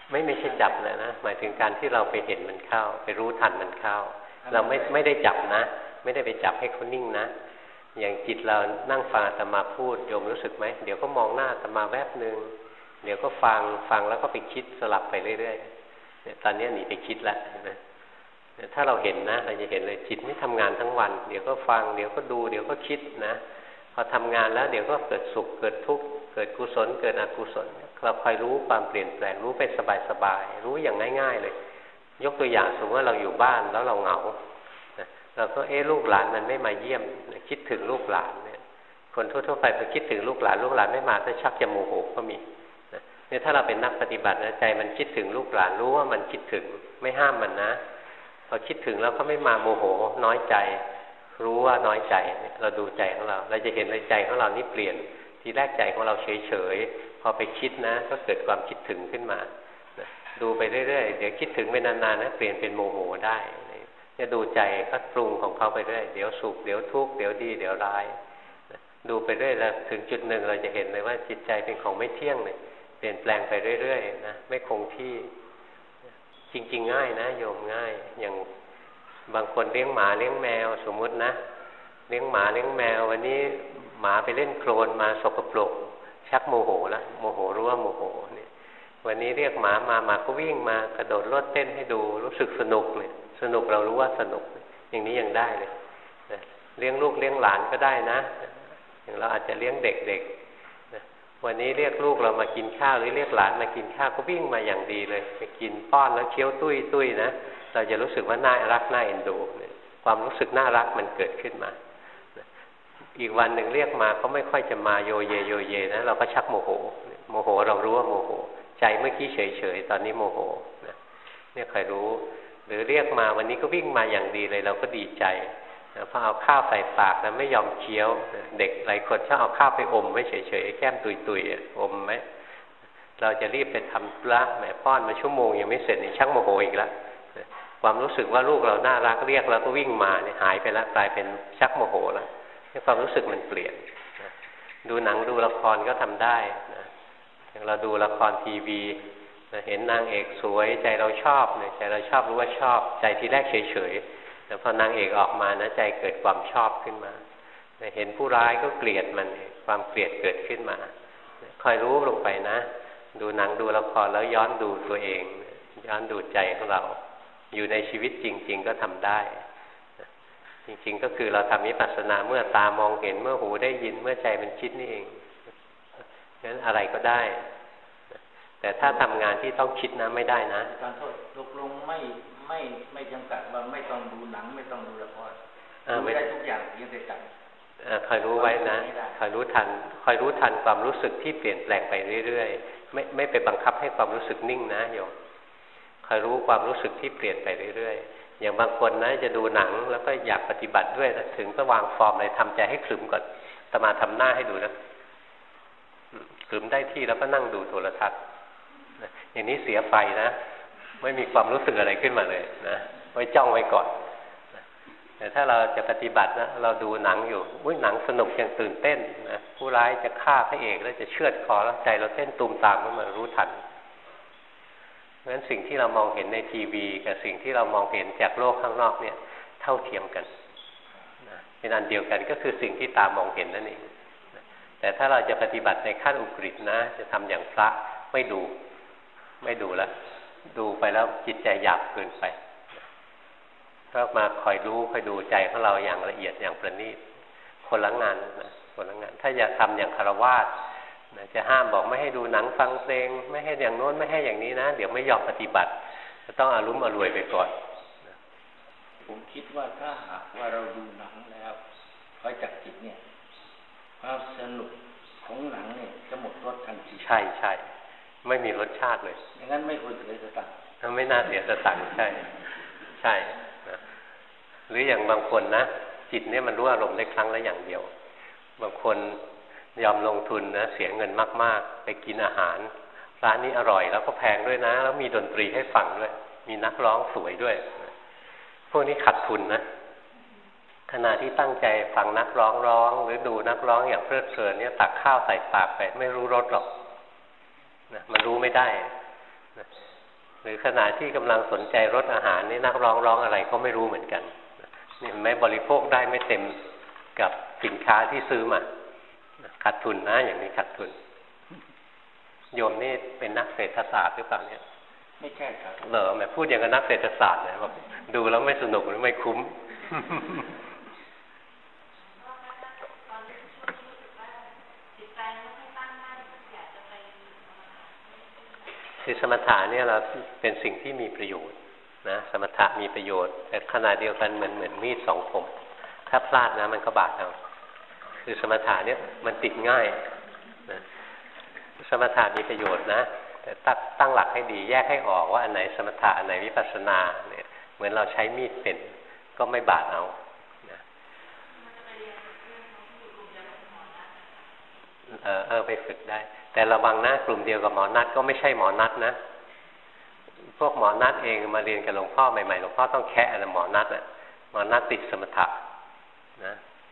ไม่ใช่จับนะหมายถึงการที่เราไปเห็นมันเข้าไปรู้ทันมันเข้าเราไม่ได้จับนะไม่ได้ไปจับให้เขานิ่งนะอย่างจิตเรานั่งฟังอาตมาพูดโยมรู้สึกไหมเดี๋ยวก็มองหน้าอาตมาแวบนึงเดี๋ยวก็ฟังแล้วก็ไปคิดสลับไปเรื่อยๆเนี่ยตอนนี้หนีไปคิดแล้วเห็นไหมถ้าเราเห็นนะเราจะเห็นเลยจิตไม่ทำงานทั้งวันเดี๋ยวก็ฟังเดี๋ยวก็ดูเดี๋ยวก็คิดนะพอทำงานแล้วเดี๋ยวก็เกิดสุขเกิดทุกข์เกิดกุศลเกิดอกุศลเราคอยรู้ความเปลี่ยนแปลงรู้เป็นสบายๆรู้อย่างง่ายๆเลยยกตัวอย่างสมมติว่าเราอยู่บ้านแล้วเราเหงาเราก็ลูกหลานมันไม่มาเยี่ยมคิดถึงลูกหลานเนี่ยคนทั่วๆไปพอคิดถึงลูกหลานไม่มาก็ชักจะโมโหก็มีเนี่ยถ้าเราเป็นนักปฏิบัตินะใจมันคิดถึงลูกหลานรู้ว่ามันคิดถึงไม่ห้ามมันนะพอคิดถึงแล้วก็ไม่มาโมโหน้อยใจรู้ว่าน้อยใจเราดูใจของเราจะเห็นเลยใจของเรานี่เปลี่ยนทีแรกใจของเราเฉยๆพอไปคิดนะก็เกิดความคิดถึงขึ้นมาดูไปเรื่อยๆเดี๋ยวคิดถึงไปนานๆนะเปลี่ยนเป็นโมโหได้จะดูใจก็ปรุงของเขาไปเรื่อยเดี๋ยวสุขเดี๋ยวทุกข์เดี๋ยวดีเดี๋ยวร้ายดูไปเรื่อยแล้วถึงจุดหนึ่งเราจะเห็นเลยว่าจิตใจเป็นของไม่เที่ยงเลยเปลี่ยนแปลงไปเรื่อยๆนะไม่คงที่จริงๆง่ายนะโยมง่ายอย่างบางคนเลี้ยงหมาเลี้ยงแมวสมมุตินะเลี้ยงหมาเลี้ยงแมววันนี้หมาไปเล่นโคลนมาสกปรกชักโมโหแล้วโมโหรู้ว่าโมโหเนี่ยวันนี้เรียกหมาก็วิ่งมากระโดดโลดเต้นให้ดูรู้สึกสนุกเลยสนุกเรารู้ว่าสนุกอย่างนี้ยังได้เลยนะเลี้ยงลูกเลี้ยงหลานก็ได้นะอย่างเราอาจจะเลี้ยงเด็กๆนะวันนี้เรียกลูกเรามากินข้าวหรือเรียกหลานมากินข้าวก็วิ่งมาอย่างดีเลยไปกินป้อนแล้วเคี้ยวตุ้ยนะเราจะรู้สึกว่าน่ารักน่าเอ็นดูความรู้สึกน่ารักมันเกิดขึ้นมาอีกวันหนึ่งเรียกมาก็ไม่ค่อยจะมาโยเยนะเราก็ชักโมโหเรารู้ว่าโมโหใจเมื่อกี้เฉยๆตอนนี้โมโหนะเนี่ยใครรู้หรือเรียกมาวันนี้ก็วิ่งมาอย่างดีเลยเราก็ดีใจพอเอาข้าวใส่ปากแล้วไม่ยอมเคี้ยวเด็กหลายคนชอบเอาข้าวไปอมไว้เฉยๆแก้มตุยๆอมไหมเราจะรีบไปทำธุระแหมป้อนมาชั่วโมงยังไม่เสร็จนี่ชักโมโหอีกแล้วความรู้สึกว่าลูกเราน่ารักเรียกแล้วก็วิ่งมาเนี่ยหายไปแล้วกลายเป็นชักโมโหแล้วความรู้สึกมันเปลี่ยนดูหนังดูละครก็ทำได้นะอย่างเราดูละครทีวีเห็นนางเอกสวยใจเราชอบเนี่ยใจเราชอบรู้ว่าชอบใจทีแรกเฉยๆแต่พอนางเอกออกมานะใจเกิดความชอบขึ้นมาเห็นผู้ร้ายก็เกลียดมันความเกลียดเกิดขึ้นมาคอยรู้ลงไปนะดูหนังดูละครแล้วย้อนดูตัวเองย้อนดูใจของเราอยู่ในชีวิตจริงๆก็ทำได้จริงๆก็คือเราทำวิปัสสนาเมื่อตามองเห็นเมื่อหูได้ยินเมื่อใจมันคิดนี่เองงั้นอะไรก็ได้แต่ถ้าทำงานที่ต้องคิดนะไม่ได้นะการโทษตกลงไม่จำกัดว่าไม่ต้องดูหนังไม่ต้องดูละครดูได้ทุกอย่างยังแต่จับคอยรู้ไว้นะคอยรู้ทันความรู้สึกที่เปลี่ยนแปลงไปเรื่อยๆไม่ไปบังคับให้ความรู้สึกนิ่งนะโยมคอยรู้ความรู้สึกที่เปลี่ยนไปเรื่อยๆอย่างบางคนนะจะดูหนังแล้วก็อยากปฏิบัติด้วยถึงก็วางฟอร์มเลยทำใจให้ขรึมก่อนอาตมาทำหน้าให้ดูนะขรึมได้ที่แล้วก็นั่งดูโทรทัศน์อย่างนี้เสียไฟนะไม่มีความรู้สึกอะไรขึ้นมาเลยนะไว้จ้องไว้ก่อนแต่ถ้าเราจะปฏิบัตินะเราดูหนังอยู่หนังสนุกยังตื่นเต้นนะผู้ร้ายจะฆ่าพระเอกแล้วจะเชือดคอแล้วใจเราเต้นตูมตามขึ้นมารู้ทันเพราะฉะนั้นสิ่งที่เรามองเห็นในทีวีกับสิ่งที่เรามองเห็นจากโลกข้างนอกเนี่ยเท่าเทียมกันเป็นอันเดียวกันก็คือสิ่งที่ตามองเห็นนั่นเองแต่ถ้าเราจะปฏิบัติในขั้นอุกฤษนะจะทำอย่างพระไม่ดูแล้วดูไปแล้วจิตใจหยาบเกินไปก็มาคอยรู้คอยดูใจของเราอย่างละเอียดอย่างประณีตคนละงานนะคนละงานถ้าอยากทำอย่างฆราวาสจะห้ามบอกไม่ให้ดูหนังฟังเพลงไม่ให้อย่างโน้นไม่ให้อย่างนี้นะเดี๋ยวไม่ยอมปฏิบัติจะต้องอารุ่มอร่วยไปก่อนผมคิดว่าถ้าหากว่าเราดูหนังแล้วคอยจับจิตเนี่ยความสนุกของหนังเนี่ยจะหมดรสทันทีใช่ไม่มีรสชาติเลยอย่างนั้นไม่ควรเสียสตังค์ไม่น่าเสียสตังค์ใช่นะหรืออย่างบางคนนะจิตเนี่ยมันรู้อารมณ์ได้ครั้งละอย่างเดียวบางคนยอมลงทุนนะเสียเงินมากๆไปกินอาหารร้านนี้อร่อยแล้วก็แพงด้วยนะแล้วมีดนตรีให้ฟังด้วยมีนักร้องสวยด้วยพวกนี้ขาดทุนนะขณะที่ตั้งใจฟังนักร้องร้องหรือดูนักร้องอย่างเพลิดเพลินเนี่ยตักข้าวใส่ปากไปไม่รู้รสหรอกนะมันรู้ไม่ได้นะหรือขณะที่กำลังสนใจรสอาหารนี่นักร้องอะไรก็ไม่รู้เหมือนกันนี่ไม่บริโภคได้ไม่เต็มกับสินค้าที่ซื้อมาขาดทุนนะอย่างนี้ขาดทุนโยมนี่เป็นนักเศรษฐศาสตร์หรือเปล่าเนี่ยไม่ใช่ครับเหรอแม่พูดอย่างกับนักเศรษฐศาสตร์นะบอกดูแล้วไม่สนุกหรือไม่คุ้มคือสมถะเนี่ยเราเป็นสิ่งที่มีประโยชน์นะสมถะมีประโยชน์แต่ขณะเดียวกันเหมือนมีดสองคมถ้าพลาดนะมันก็บาดเอาคือสมถะเนี่ยมันติดง่ายนะสมถะมีประโยชน์นะแต่ตั้งหลักให้ดีแยกให้ออกว่าอันไหนสมถะอันไหนวิปัสสนาเนี่ยเหมือนเราใช้มีดเป็นก็ไม่บาดเอานะไปฝึกได้แต่ระวังนะกลุ่มเดียวกับหมอนัทก็ไม่ใช่หมอนัทนะพวกหมอนัทเองมาเรียนกับหลวงพ่อใหม่ๆหลวงพ่อต้องแคะนะหมอนัทน่ะหมอนัทติดสมถะนะ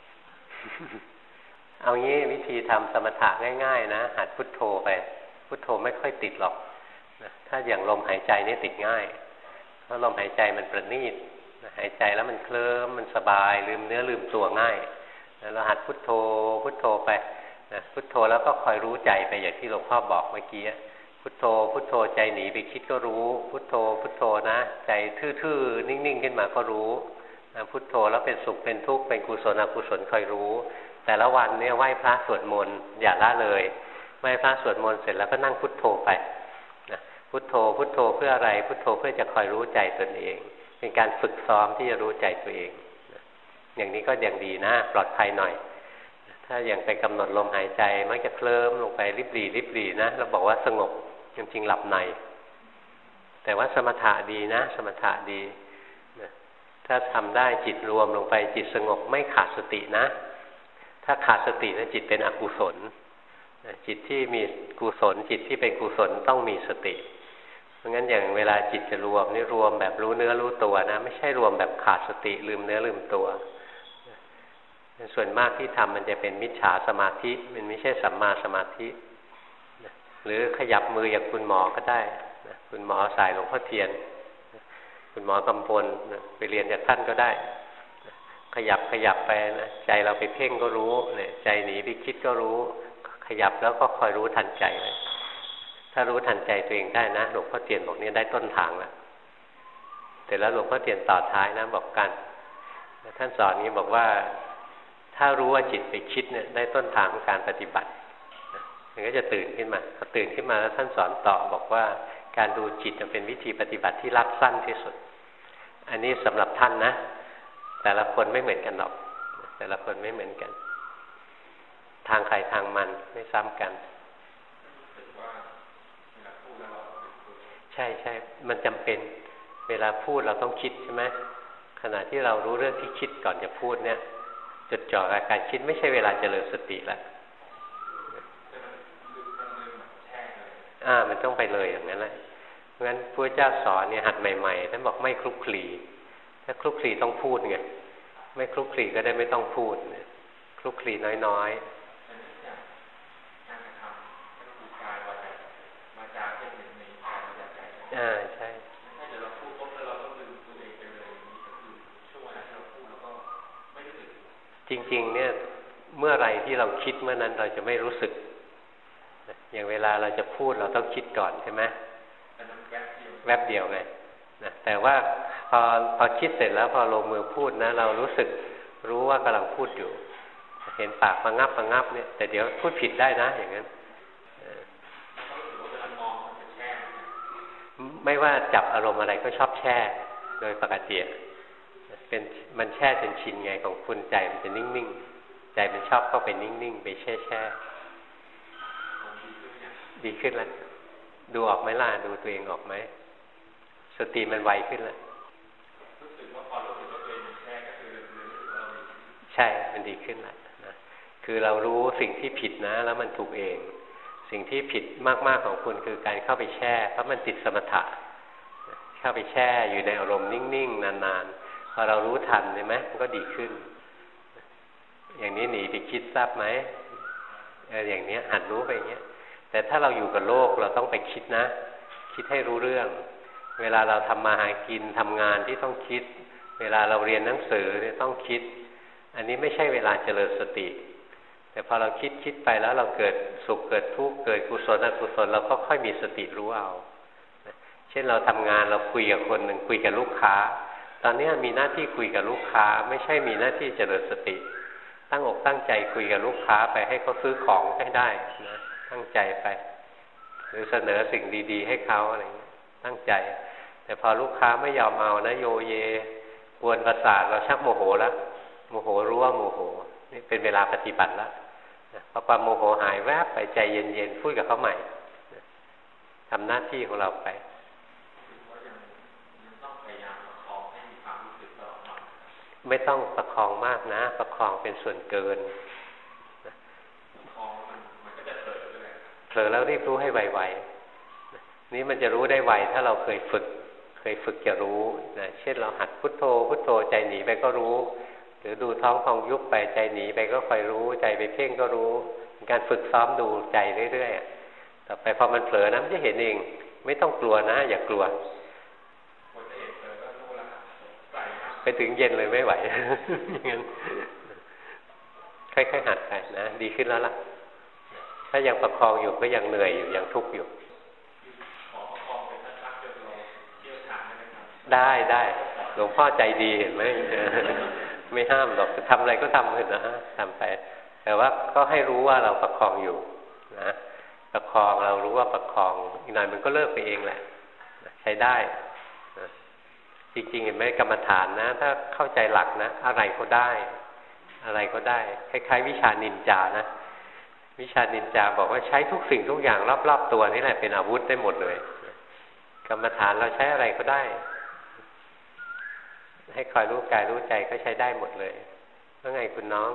เอางี้วิธีทำสมถะง่ายๆนะหัดพุทโธไปพุทโธไม่ค่อยติดหรอกนะถ้าอย่างลมหายใจนี่ติดง่ายเพราะลมหายใจมันประณีตหายใจแล้วมันเคลิ้มมันสบายลืมเนื้อลืมตัวง่ายเราหัดพุทโธพุทโธไปนะพุทโธแล้วก็คอยรู้ใจไปอย่างที่หลวงพ่อบอกเมื่อกี้พุทโธพุทโธใจหนีไปคิดก็รู้พุทโธพุทโธนะใจทื่อๆนิ่งๆขึ้นมาก็รู้นะพุทโธแล้วเป็นสุขเป็นทุกข์เป็นกุศลอกุศลคอยรู้แต่ละวันเนี่ยไหว้พระสวดมนต์อย่าละเลยไหว้พระสวดมนต์เสร็จแล้วก็นั่งพุทโธไปนะพุทโธพุทโธเพื่ออะไรพุทโธเพื่อจะคอยรู้ใจตนเองเป็นการฝึกซ้อมที่จะรู้ใจตัวเองนะอย่างนี้ก็ยังดีนะปลอดภัยหน่อยถ้าอย่างไปกำหนดลมหายใจมักจะเคลิ้มลงไปริบหรี่นะเราบอกว่าสงบจริงๆหลับในแต่ว่าสมถะดีนะสมถะดีนะถ้าทำได้จิตรวมลงไปจิตสงบไม่ขาดสตินะถ้าขาดสตินะจิตเป็นอกุศลจิตที่มีกุศลจิตที่เป็นกุศลต้องมีสติเพราะงั้นอย่างเวลาจิตจะรวมนี่รวมแบบรู้เนื้อรู้ตัวนะไม่ใช่รวมแบบขาดสติลืมเนื้อลืมตัวส่วนมากที่ทำมันจะเป็นมิจฉาสมาธิมันไม่ใช่สัมมาสมาธิหรือขยับมืออย่างคุณหมอก็ได้คุณหมอสายหลวงพ่อเทียนคุณหมอกำพลไปเรียนจากท่านก็ได้ขยับไปนะใจเราไปเพ่งก็รู้เนี่ยใจหนีไปคิดก็รู้ขยับแล้วก็คอยรู้ทันใจเลยถ้ารู้ทันใจตัวเองได้นะหลวงพ่อเทียนบอกเนี่ยได้ต้นทางแล้วแต่แล้วหลวงพ่อเทียนต่อท้ายนะบอกกันท่านสอนนี้บอกว่าถ้ารู้ว่าจิตไปคิดเนี่ยได้ต้นทางของการปฏิบัติมันก็จะตื่นขึ้นมาพอตื่นขึ้นมาแล้วท่านสอนต่อบอกว่าการดูจิตเป็นวิธีปฏิบัติที่รัดสั้นที่สุดอันนี้สำหรับท่านนะแต่ละคนไม่เหมือนกันหรอกแต่ละคนไม่เหมือนกันทางใครทางมันไม่ซ้ำกันใช่มันจำเป็นเวลาพูดเราต้องคิดใช่ไหมขณะที่เรารู้เรื่องที่คิดก่อนจะพูดเนี่ยจดจ่อกับการคิดไม่ใช่เวลาเจริญสติแล้วมันต้องไปเลยอย่างนั้นแหละเพราะฉะนั้นพระเจ้าสอนเนี่ยหัดใหม่ๆท่านบอกไม่คลุกคลีถ้าคลุกคลีต้องพูดไงไม่คลุกคลีก็ได้ไม่ต้องพูดคลุกคลีน้อยใช่จริงๆเนี่ยเมื่อไรที่เราคิดเมื่อนั้นเราจะไม่รู้สึกอย่างเวลาเราจะพูดเราต้องคิดก่อนใช่ไหมแวบเดียวไงนะแต่ว่าพอคิดเสร็จแล้วพอลงมือพูดนะเรารู้ว่ากำลังพูดอยู่เห็นปากระงับเนี่ยแต่เดี๋ยวพูดผิดได้นะอย่างนั้นไม่ว่าจับอารมณ์อะไรก็ชอบแช่โดยปกติเป็นมันแช่จนชินไงของคุณใจมันจะนิ่งๆใจมันชอบเข้าไปนิ่งๆไปแช่ดีขึ้นแล้วดูออกไหมล่ะดูตัวเองออกไหมสติมันไวขึ้นแล้วรู้สึกว่าพอรู้สึกว่าตัวเองแช่ก็คือใช่มันดีขึ้นแล้วนะคือเรารู้สิ่งที่ผิดนะแล้วมันถูกเองสิ่งที่ผิดมากๆของคุณคือการเข้าไปแช่เพราะมันติดสมถะเข้าไปแช่อยู่ในอารมณ์นิ่งๆนานๆพอเรารู้ทันใช่ไหมมันก็ดีขึ้นอย่างนี้หนีไปคิดทราบไหมอย่างนี้หัดรู้ไปอย่างเงี้ยแต่ถ้าเราอยู่กับโลกเราต้องไปคิดนะคิดให้รู้เรื่องเวลาเราทำมาหากินทำงานที่ต้องคิดเวลาเราเรียนหนังสือเนี่ยต้องคิดอันนี้ไม่ใช่เวลาเจริญสติแต่พอเราคิดไปแล้วเราเกิดสุขเกิดทุกข์เกิดกุศลอกุศลเราก็ค่อยมีสติรู้เอาเช่นเราทำงานเราคุยกับคนหนึ่งคุยกับลูกค้าตอนนี้มีหน้าที่คุยกับลูกค้าไม่ใช่มีหน้าที่เจริญสติตั้งอกตั้งใจคุยกับลูกค้าไปให้เขาซื้อของให้ได้นะตั้งใจไปหรือเสนอสิ่งดีๆให้เขาอะไรอย่างเงี้ยตั้งใจแต่พอลูกค้าไม่ยอมเอานะโยเยกวนประสาทเราชักโมโหแล้วโมโหรู้ว่าโมโหนี่เป็นเวลาปฏิบัติแล้วพอความโมโหหายแวบไปใจเย็นๆพูดกับเขาใหม่ทำหน้าที่ของเราไปไม่ต้องประคองมากนะประคองเป็นส่วนเกินเผลอแล้วรีบรู้ให้ไวๆนี่มันจะรู้ได้ไวถ้าเราเคยฝึกจะรู้นะเช่นเราหัดพุทโธพุทโธใจหนีไปก็รู้หรือดูท้องพองยุบไปใจหนีไปก็คอยรู้ใจไปเพ่งก็รู้เป็นการฝึกซ้อมดูใจเรื่อยๆต่อไปพอมันเผลอนะมันจะเห็นเองไม่ต้องกลัวนะอย่ากลัวไปถึงเย็นเลยไม่ไหวอย่างนั้นค่อยๆหัดไปนะดีขึ้นแล้วล่ะถ้ายังประคองอยู่ก็ยังเหนื่อยอยู่ยังทุกข์อยู่ได้หลวงพ่อใจดีเห็นไหมไม่ห้ามหรอกทำอะไรก็ทำเลยนะทำไปแต่ว่าก็ให้รู้ว่าเราประคองอยู่นะประคองเรารู้ว่าประคองอีกหน่อยมันก็เลิกไปเองแหละใช้ได้จริงๆเห็นไหมกรรมฐานนะถ้าเข้าใจหลักนะอะไรก็ได้คล้ายๆวิชานินจานะวิชานินจาบอกว่าใช้ทุกสิ่งทุกอย่างรอบๆตัวนี่แหละเป็นอาวุธได้หมดเลยกรรมฐานเราใช้อะไรก็ได้ให้คอยรู้กายรู้ใจก็ใช้ได้หมดเลยว่าไงคุณน้อง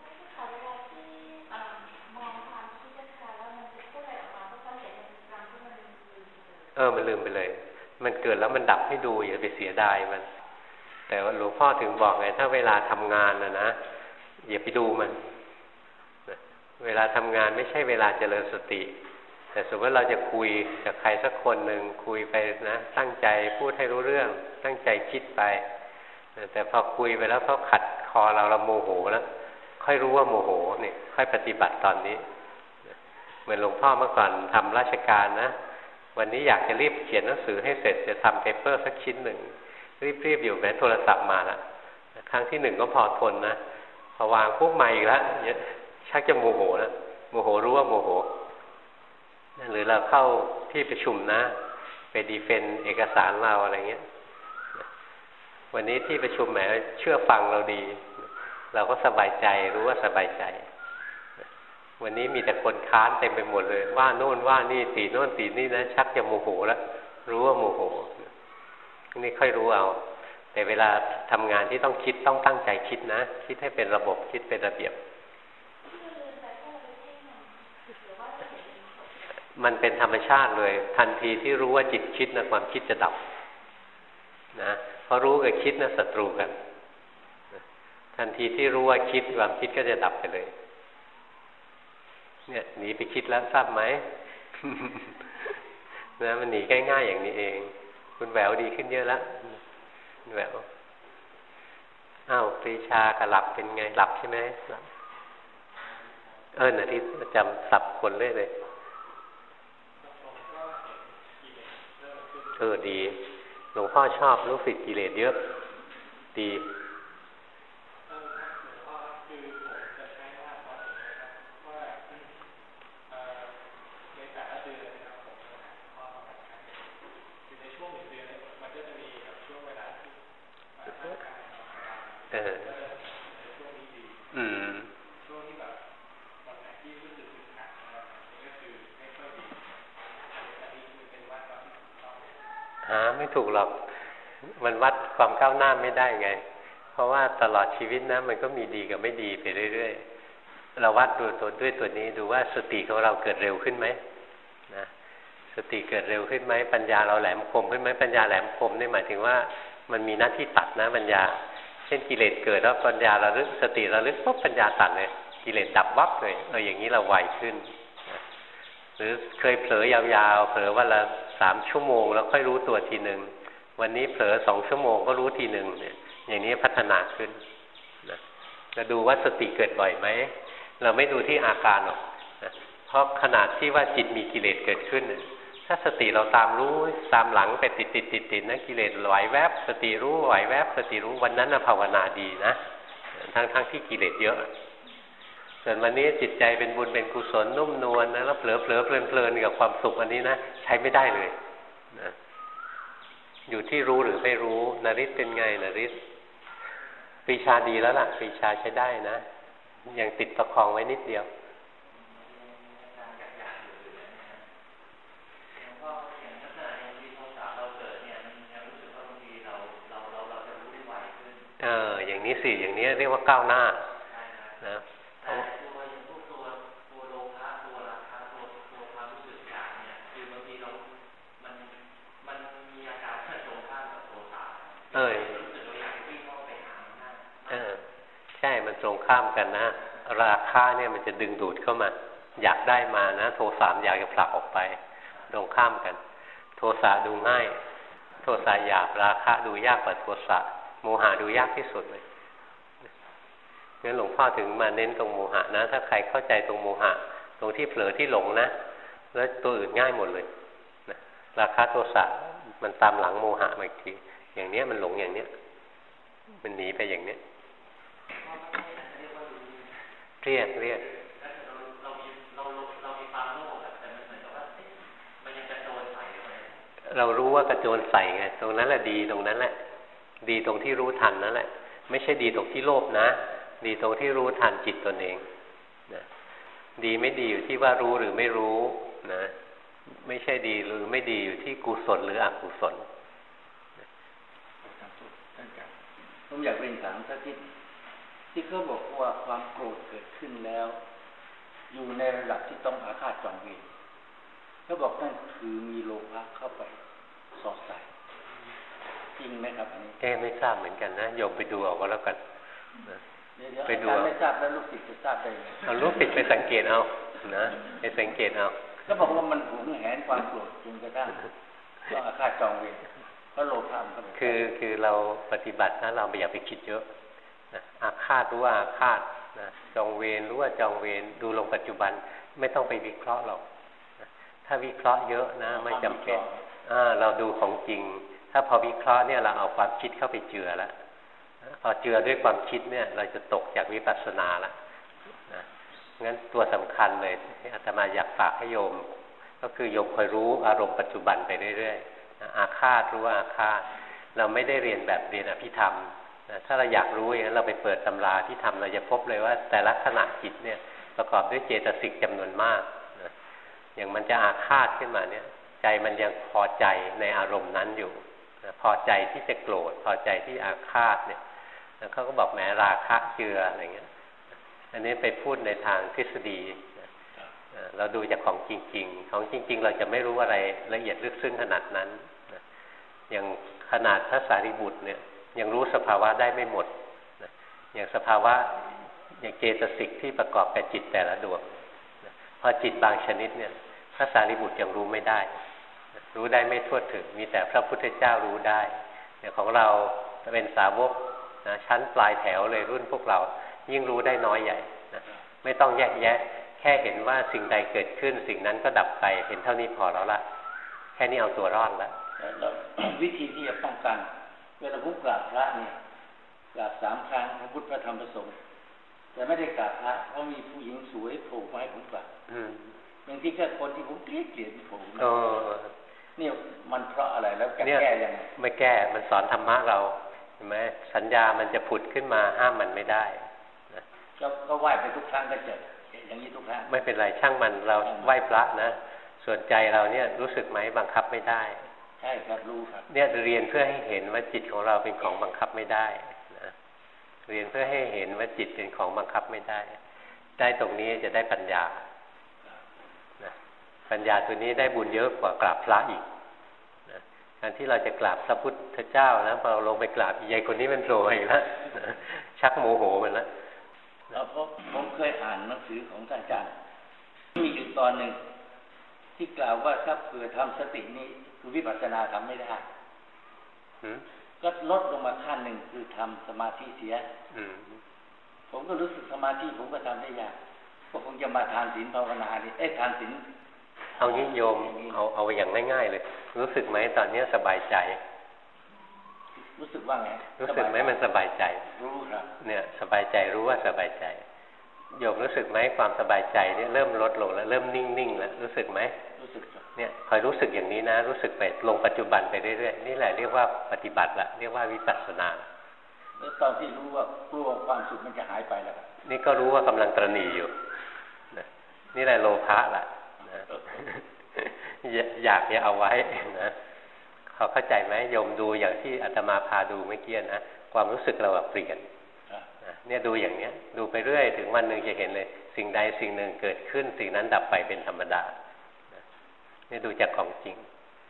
มันลืมไปเลยมันเกิดแล้วมันดับให้ดูอย่าไปเสียดายมันแต่ว่าหลวงพ่อถึงบอกไงถ้าเวลาทำงานนะอย่าไปดูมันเวลาทำงานไม่ใช่เวลาเจริญสติแต่สมมติเราจะคุยกับใครสักคนหนึ่งคุยไปนะตั้งใจพูดให้รู้เรื่องตั้งใจคิดไปแต่พอคุยไปแล้วเขาขัดคอเราโมโหแล้วค่อยรู้ว่าโมโหเนี่ยค่อยปฏิบัติตอนนี้เหมือนหลวงพ่อเมื่อก่อนทำราชการนะวันนี้อยากจะรีบเขียนหนังสือให้เสร็จจะทำเปเปอร์สักชิ้นหนึ่งรีบอยู่แม้โทรศัพท์มาแล้วครั้งที่หนึ่งก็พอทนนะพอวางปุ๊บมาอีกแล้วชักจะโมโหแล้วโมโหรู้ว่าโมโหหรือเราเข้าที่ประชุมนะไปดีเฟนต์เอกสารเราอะไรเงี้ยวันนี้ที่ประชุมแหมเชื่อฟังเราดีเราก็สบายใจรู้ว่าสบายใจวันนี้มีแต่คนค้านเต็มไปหมดเลยว่าโน่นว่านี่ตีโน่นตีนี่นะชักจะโมโหแล้วรู้ว่าโมโหนี่ค่อยรู้เอาแต่เวลาทำงานที่ต้องคิดต้องตั้งใจคิดนะคิดให้เป็นระบบคิดเป็นระเบียบมันเป็นธรรมชาติเลยทันทีที่รู้ว่าจิตคิดนะความคิดจะดับนะเพราะรู้กับคิดนะศัตรูกันทันทีที่รู้ว่าคิดความคิดก็จะดับไปเลยเนี่ยหนีไปคิดแล้วทราบไหม นะมันหนีง่ายๆอย่างนี้เองคุณแหววดีขึ้นเยอะแล้วคุณแหววปรีชากระหลับเป็นไงหลับใช่ไหมหลับน่ะที่จำศัพท์คนเลยดีหลวงพ่อชอบรู้สึกกิเลสเยอะดีไม่ถูกหรอกมันวัดความก้าวหน้าไม่ได้ไงเพราะว่าตลอดชีวิตนะมันก็มีดีกับไม่ดีไปเรื่อยๆเราวัดดูด้วยตัวนี้ดูว่าสติของเราเกิดเร็วขึ้นไหมนะสติเกิดเร็วขึ้นไหมปัญญาเราแหลมคมขึ้นไหมปัญญาแหลมคมนี่หมายถึงว่ามันมีหน้าที่ตัดนะปัญญาเช่นกิเลสเกิดแล้วปัญญาระลึกสติระลึกปุ๊บปัญญาตัดเลยกิเลสดับวับเลยอย่างนี้เราไวขึ้นหรือเคยเผลอยาวๆเผลอวันละ3 ชั่วโมงแล้วค่อยรู้ตัวทีหนึ่งวันนี้เผลอ2 ชั่วโมงก็รู้ทีหนึ่งเนี่ยอย่างนี้พัฒนาขึ้นนะจะดูว่าสติเกิดบ่อยไหมเราไม่ดูที่อาการหรอกนะเพราะขนาดที่ว่าจิตมีกิเลสเกิดขึ้นถ้าสติเราตามรู้ตามหลังไปติดนะกิเลสไหวแวบสติรู้ไหวแวบสติรู้วันนั้นภาวนาดีนะทั้งที่กิเลสเยอะส่วนวันนี้จิตใจเป็นบุญเป็นกุศลนุ่มนวลนะแล้วเผลอเพลินกับความสุขอันนี้นะใช้ไม่ได้เลยนะอยู่ที่รู้หรือไม่รู้นฤทธิ์เป็นไงนฤทธิ์ปรีชาดีแล้วล่ะปรีชาใช้ได้นะยังติดประคองไว้นิดเดียวอย่างนี้สิอย่างนี้เรียกว่าก้าวหน้านะใช่มันตรงข้ามกันนะราคะเนี่ยมันจะดึงดูดเข้ามาอยากได้มานะโทสะอยากจะผลักออกไปตรงข้ามกันโทสะดูง่ายโทสะหยาบราคะดูยากกว่าโทสะโมหะดูยากที่สุดเลยงั้นหลวงพ่อถึงมาเน้นตรงโมหะนะถ้าใครเข้าใจตรงโมหะตรงที่เผลอที่หลงนะแล้วตัวอื่นง่ายหมดเลยนะราคะโทสะมันตามหลังโมหะมาอีกทีอย่างเนี้ยมันหลงอย่างเนี้ยมันหนีไปอย่างเนี้ยเรียกเรารู้ว่ากระโจนใส่ไงตรงนั้นแหละดีตรงนั้นแหละดีตรงที่รู้ทันนั่นแหละไม่ใช่ดีตรงที่โลภนะดีตรงที่รู้ทันจิตตนเองนะดีไม่ดีอยู่ที่ว่ารู้หรือไม่รู้นะไม่ใช่ดีหรือไม่ดีอยู่ที่กุศลหรืออกุศลผมอยากเรียนถามสักทีที่เขาบอกว่าความโกรธเกิดขึ้นแล้วอยู่ในระดับที่ต้องอาฆาตจองเวรเขาบอกนั่นคือมีโลภะเข้าไปสอดใส่จริงไหมครับอันนี้ไม่ทราบเหมือนกันนะโยมไปดูเอาก็แล้วกันไปดูไม่ทราบแล้วลูกศิษย์จะทราบได้ไงเอาลูกศิษย์ไปสังเกตเอานะไปสังเกตเอาก็บอกว่ามันหวงแหนความโกรธจนกระทั่งต้องอาฆาตจองเวรเพราะโลภะมันคือเราปฏิบัตินะเราไม่อยากไปคิดเยอะนะอาฆาตรู้ว่าอาฆาตนะจองเวรรู้ว่าจองเวรดูลงปัจจุบันไม่ต้องไปวิเคราะห์หรอกถ้าวิเคราะห์เยอะนะไม่จำเป็นเราดูของจริงถ้าพอวิเคราะห์เนี่ยเราเอาความคิดเข้าไปเจือแล้วพอเจือด้วยความคิดเนี่ยเราจะตกจากวิปัสสนาละนะงั้นตัวสำคัญเลยที่อาตมาอยากฝากให้โยมก็คือโยมคอยรู้อารมณ์ปัจจุบันไปเรื่อยๆอาฆาตรู้ว่าอาฆาตเราไม่ได้เรียนแบบเรียนอภิธรรมถ้าเราอยากรู้อย่างนั้นเราไปเปิดตำราที่ทำเราจะพบเลยว่าแต่ละขณะจิตเนี่ยประกอบด้วยเจตสิกจำนวนมากนะอย่างมันจะอาฆาตขึ้นมาเนี่ยใจมันยังพอใจในอารมณ์นั้นอยู่นะพอใจที่จะโกรธพอใจที่อาฆาตเนี่ยเขาก็บอกแหมราคะเจืออะไรเงี้ยอันนี้ไปพูดในทางทฤษฎีเราดูจากของจริงๆของจริงๆเราจะไม่รู้อะไรละเอียดลึกซึ้งขนาดนั้นอย่างขนาดพระสารีบุตรเนี่ยยังรู้สภาวะได้ไม่หมดอย่างสภาวะอย่างเจตสิกที่ประกอบกับจิตแต่ละดวงพอจิตบางชนิดเนี่ยพระสารีบุตรยังรู้ไม่ได้รู้ได้ไม่ทั่วถึงมีแต่พระพุทธเจ้ารู้ได้อย่างของเราเป็นสาวกนะชั้นปลายแถวเลยรุ่นพวกเรายิ่งรู้ได้น้อยใหญ่นะไม่ต้องแยกแยะแค่เห็นว่าสิ่งใดเกิดขึ้นสิ่งนั้นก็ดับไปเห็นเท่านี้พอแล้วละแค่นี้เอาตัวรอดแล้ววิธีที่จะป้องกันเวลาผมกราบพระเนี่ยกราบ3 ครั้งพระพุทธพระธรรมพระสงฆ์แต่ไม่ได้กราบพระเพราะมีผู้หญิงสวยโผล่มาให้ผมกราบบางทีก็คนที่ผมเกลียดโผล่นี่มันเพราะอะไรแล้วแก้ยังไงไม่แก้มันสอนธรรมะเราเห็นไหมสัญญามันจะผุดขึ้นมาห้ามมันไม่ได้นะก็ไหว้ไปทุกครั้งก็เจออย่างนี้ทุกครั้งไม่เป็นไรช่างมันเราไหว้พระนะส่วนใจเราเนี่ยรู้สึกไหมบังคับไม่ได้ใช่ครับรู้ครับเนี่ยเรียนเพื่อให้เห็นว่าจิตของเราเป็นของบังคับไม่ได้นะเรียนเพื่อให้เห็นว่าจิตเป็นของบังคับไม่ได้ได้ตรงนี้จะได้ปัญญานะปัญญาตัวนี้ได้บุญเยอะกว่ากราบพระอีกนะการที่เราจะกราบพระพุทธเจ้านะพอเราลงไปกราบยายคนนี้มันโผล่อีกแล้วชักโมโหมันแล้วเพราะผมเคยอ่านหนังสือของท่านอาจารย์มีอยู่ตอนหนึ่งที่กล่าวว่าถ้าเผื่อทำสตินี้คือวิปัสสนาทำไม่ได้ก็ลดลงมาขั้นหนึ่งคือทำสมาธิเสียผมก็รู้สึกสมาธิผมก็ทำได้ยากก็คงจะมาทานศีลภาวนาดิทานศีลเอางี้โยมเอาอย่างง่ายๆเลยรู้สึกไหมตอนนี้สบายใจรู้สึกว่าไงรู้สึกไหมมันสบายใจรู้ครับเนี่ยสบายใจรู้ว่าสบายใจโยมรู้สึกไหมความสบายใจเนี่ยเริ่มลดลงแล้วเริ่มนิ่งๆแล้วรู้สึกไหมรู้สึกเนี่ยคอยรู้สึกอย่างนี้นะรู้สึกไปลงปัจจุบันไปเรื่อยๆนี่แหละเรียกว่าปฏิบัติละเรียกว่าวิปัสสนาแล้วตอนที่รู้ว่ากลัวความสุขมันจะหายไปแล้วนี่ก็รู้ว่ากำลังตระหนี่อยู่นี่แหละโลภะล่ะอยากจะเอาไว้นะเขาเข้าใจไหมโยมดูอย่างที่อาตมาพาดูเมื่อกี้นะความรู้สึกเราเปลี่ยนเนี่ยดูอย่างเนี้ยดูไปเรื่อยถึงวันหนึ่งจะเห็นเลยสิ่งใดสิ่งหนึ่งเกิดขึ้นสิ่งนั้นดับไปเป็นธรรมดาเนี่ยดูจากของจริง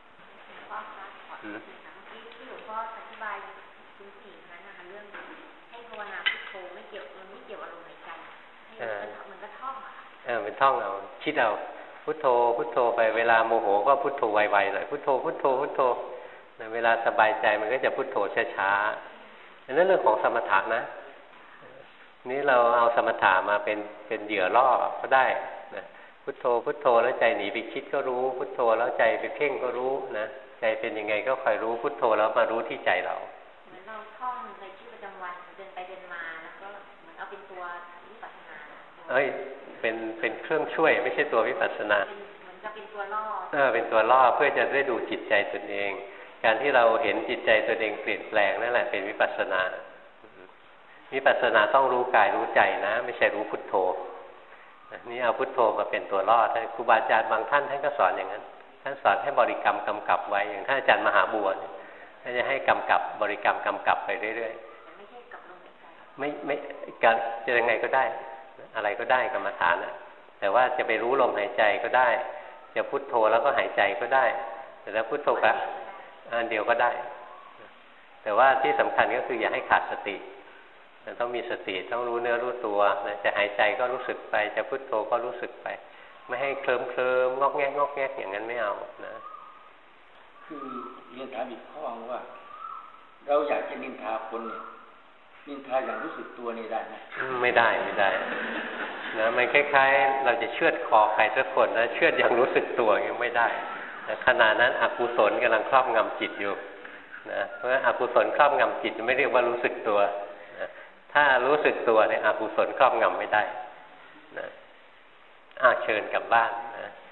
ที่หลวงพ่ออธิบายคุณสี่นั้นนะคะเรื่องให้ภาวนาพุทโธไม่เกี่ยวอารมณ์หายใจมันก็ท่องเป็นท่องเอาคิดเอาพุทโธพุทโธไปเวลาโมโหก็พุทโธไวๆหน่อยพุทโธพุทโธพุทโธเวลาสบายใจมันก็จะพุทโธช้าๆอันนั้นเรื่องของสมถะนะนี่เราเอาสมถะมาเป็นเหยื่อล่อก็ได้นะพุทโธพุทโธแล้วใจหนีไปคิดก็รู้พุทโธแล้วใจไปเพ่งก็รู้นะใจเป็นยังไงก็คอยรู้พุทโธแล้วมารู้ที่ใจเราเหมือนเราท่องในชีวิตประจำวันเดินไปเดินมาแล้วก็เหมือนเอาเป็นตัววิปัสสนาเป็นเครื่องช่วยไม่ใช่ตัววิปัสสนาเหมือนจะเป็นตัวล่อเป็นตัวล่อเพื่อจะได้ดูจิตใจตนเองการที่เราเห็นจิตใจตนเองเปลี่ยนแปลงนั่นแหละเป็นวิปัสสนาวิปัสสนาต้องรู้กายรู้ใจนะไม่ใช่รู้พุทโธนี่เอาพุทโธมาเป็นตัวล่อท่านครูบาอาจารย์บางท่านท่านก็สอนอย่างนั้นท่านสอนให้บริกรรมกำกับไว้อย่างท่านอาจารย์มหาบัวท่านจะให้กำกับบริกรรมกำกับไปเรื่อยๆไม่ใช่กับลมหายใจไม่การจะยังไงก็ได้อะไรก็ได้กรรมฐานนะแต่ว่าจะไปรู้ลมหายใจก็ได้จะพุทโธแล้วก็หายใจก็ได้แต่ถ้าพุทโธกับอันเดียวก็ได้แต่ว่าที่สำคัญก็คืออย่าให้ขาดสติต้องมีสติต้องรู้เนื้อรู้ตัวจะหายใจก็รู้สึกไปจะพุทโธก็รู้สึกไปไม่ให้เคลิ้มงอกแงกอย่างนั้นไม่เอานะคือเรียนถามอีกข้อว่าเราอยากจะนินทาคนเนี่ยนินทาอย่างรู้สึกตัวนี่ได้ไหมไม่ได้นะมันคล้ายๆเราจะเชือดคอใครสักคนนะเชือดอย่างรู้สึกตัวยังไม่ได้แต่ขณะนั้นอกุศลกำลังครอบงำจิตอยู่นะเพราะอกุศลครอบงำจิตไม่เรียกว่ารู้สึกตัวถ้ารู้สึกตัวเนี่ยอกุศลครอบงำไม่ได้นะเชิญกลับบ้านนะ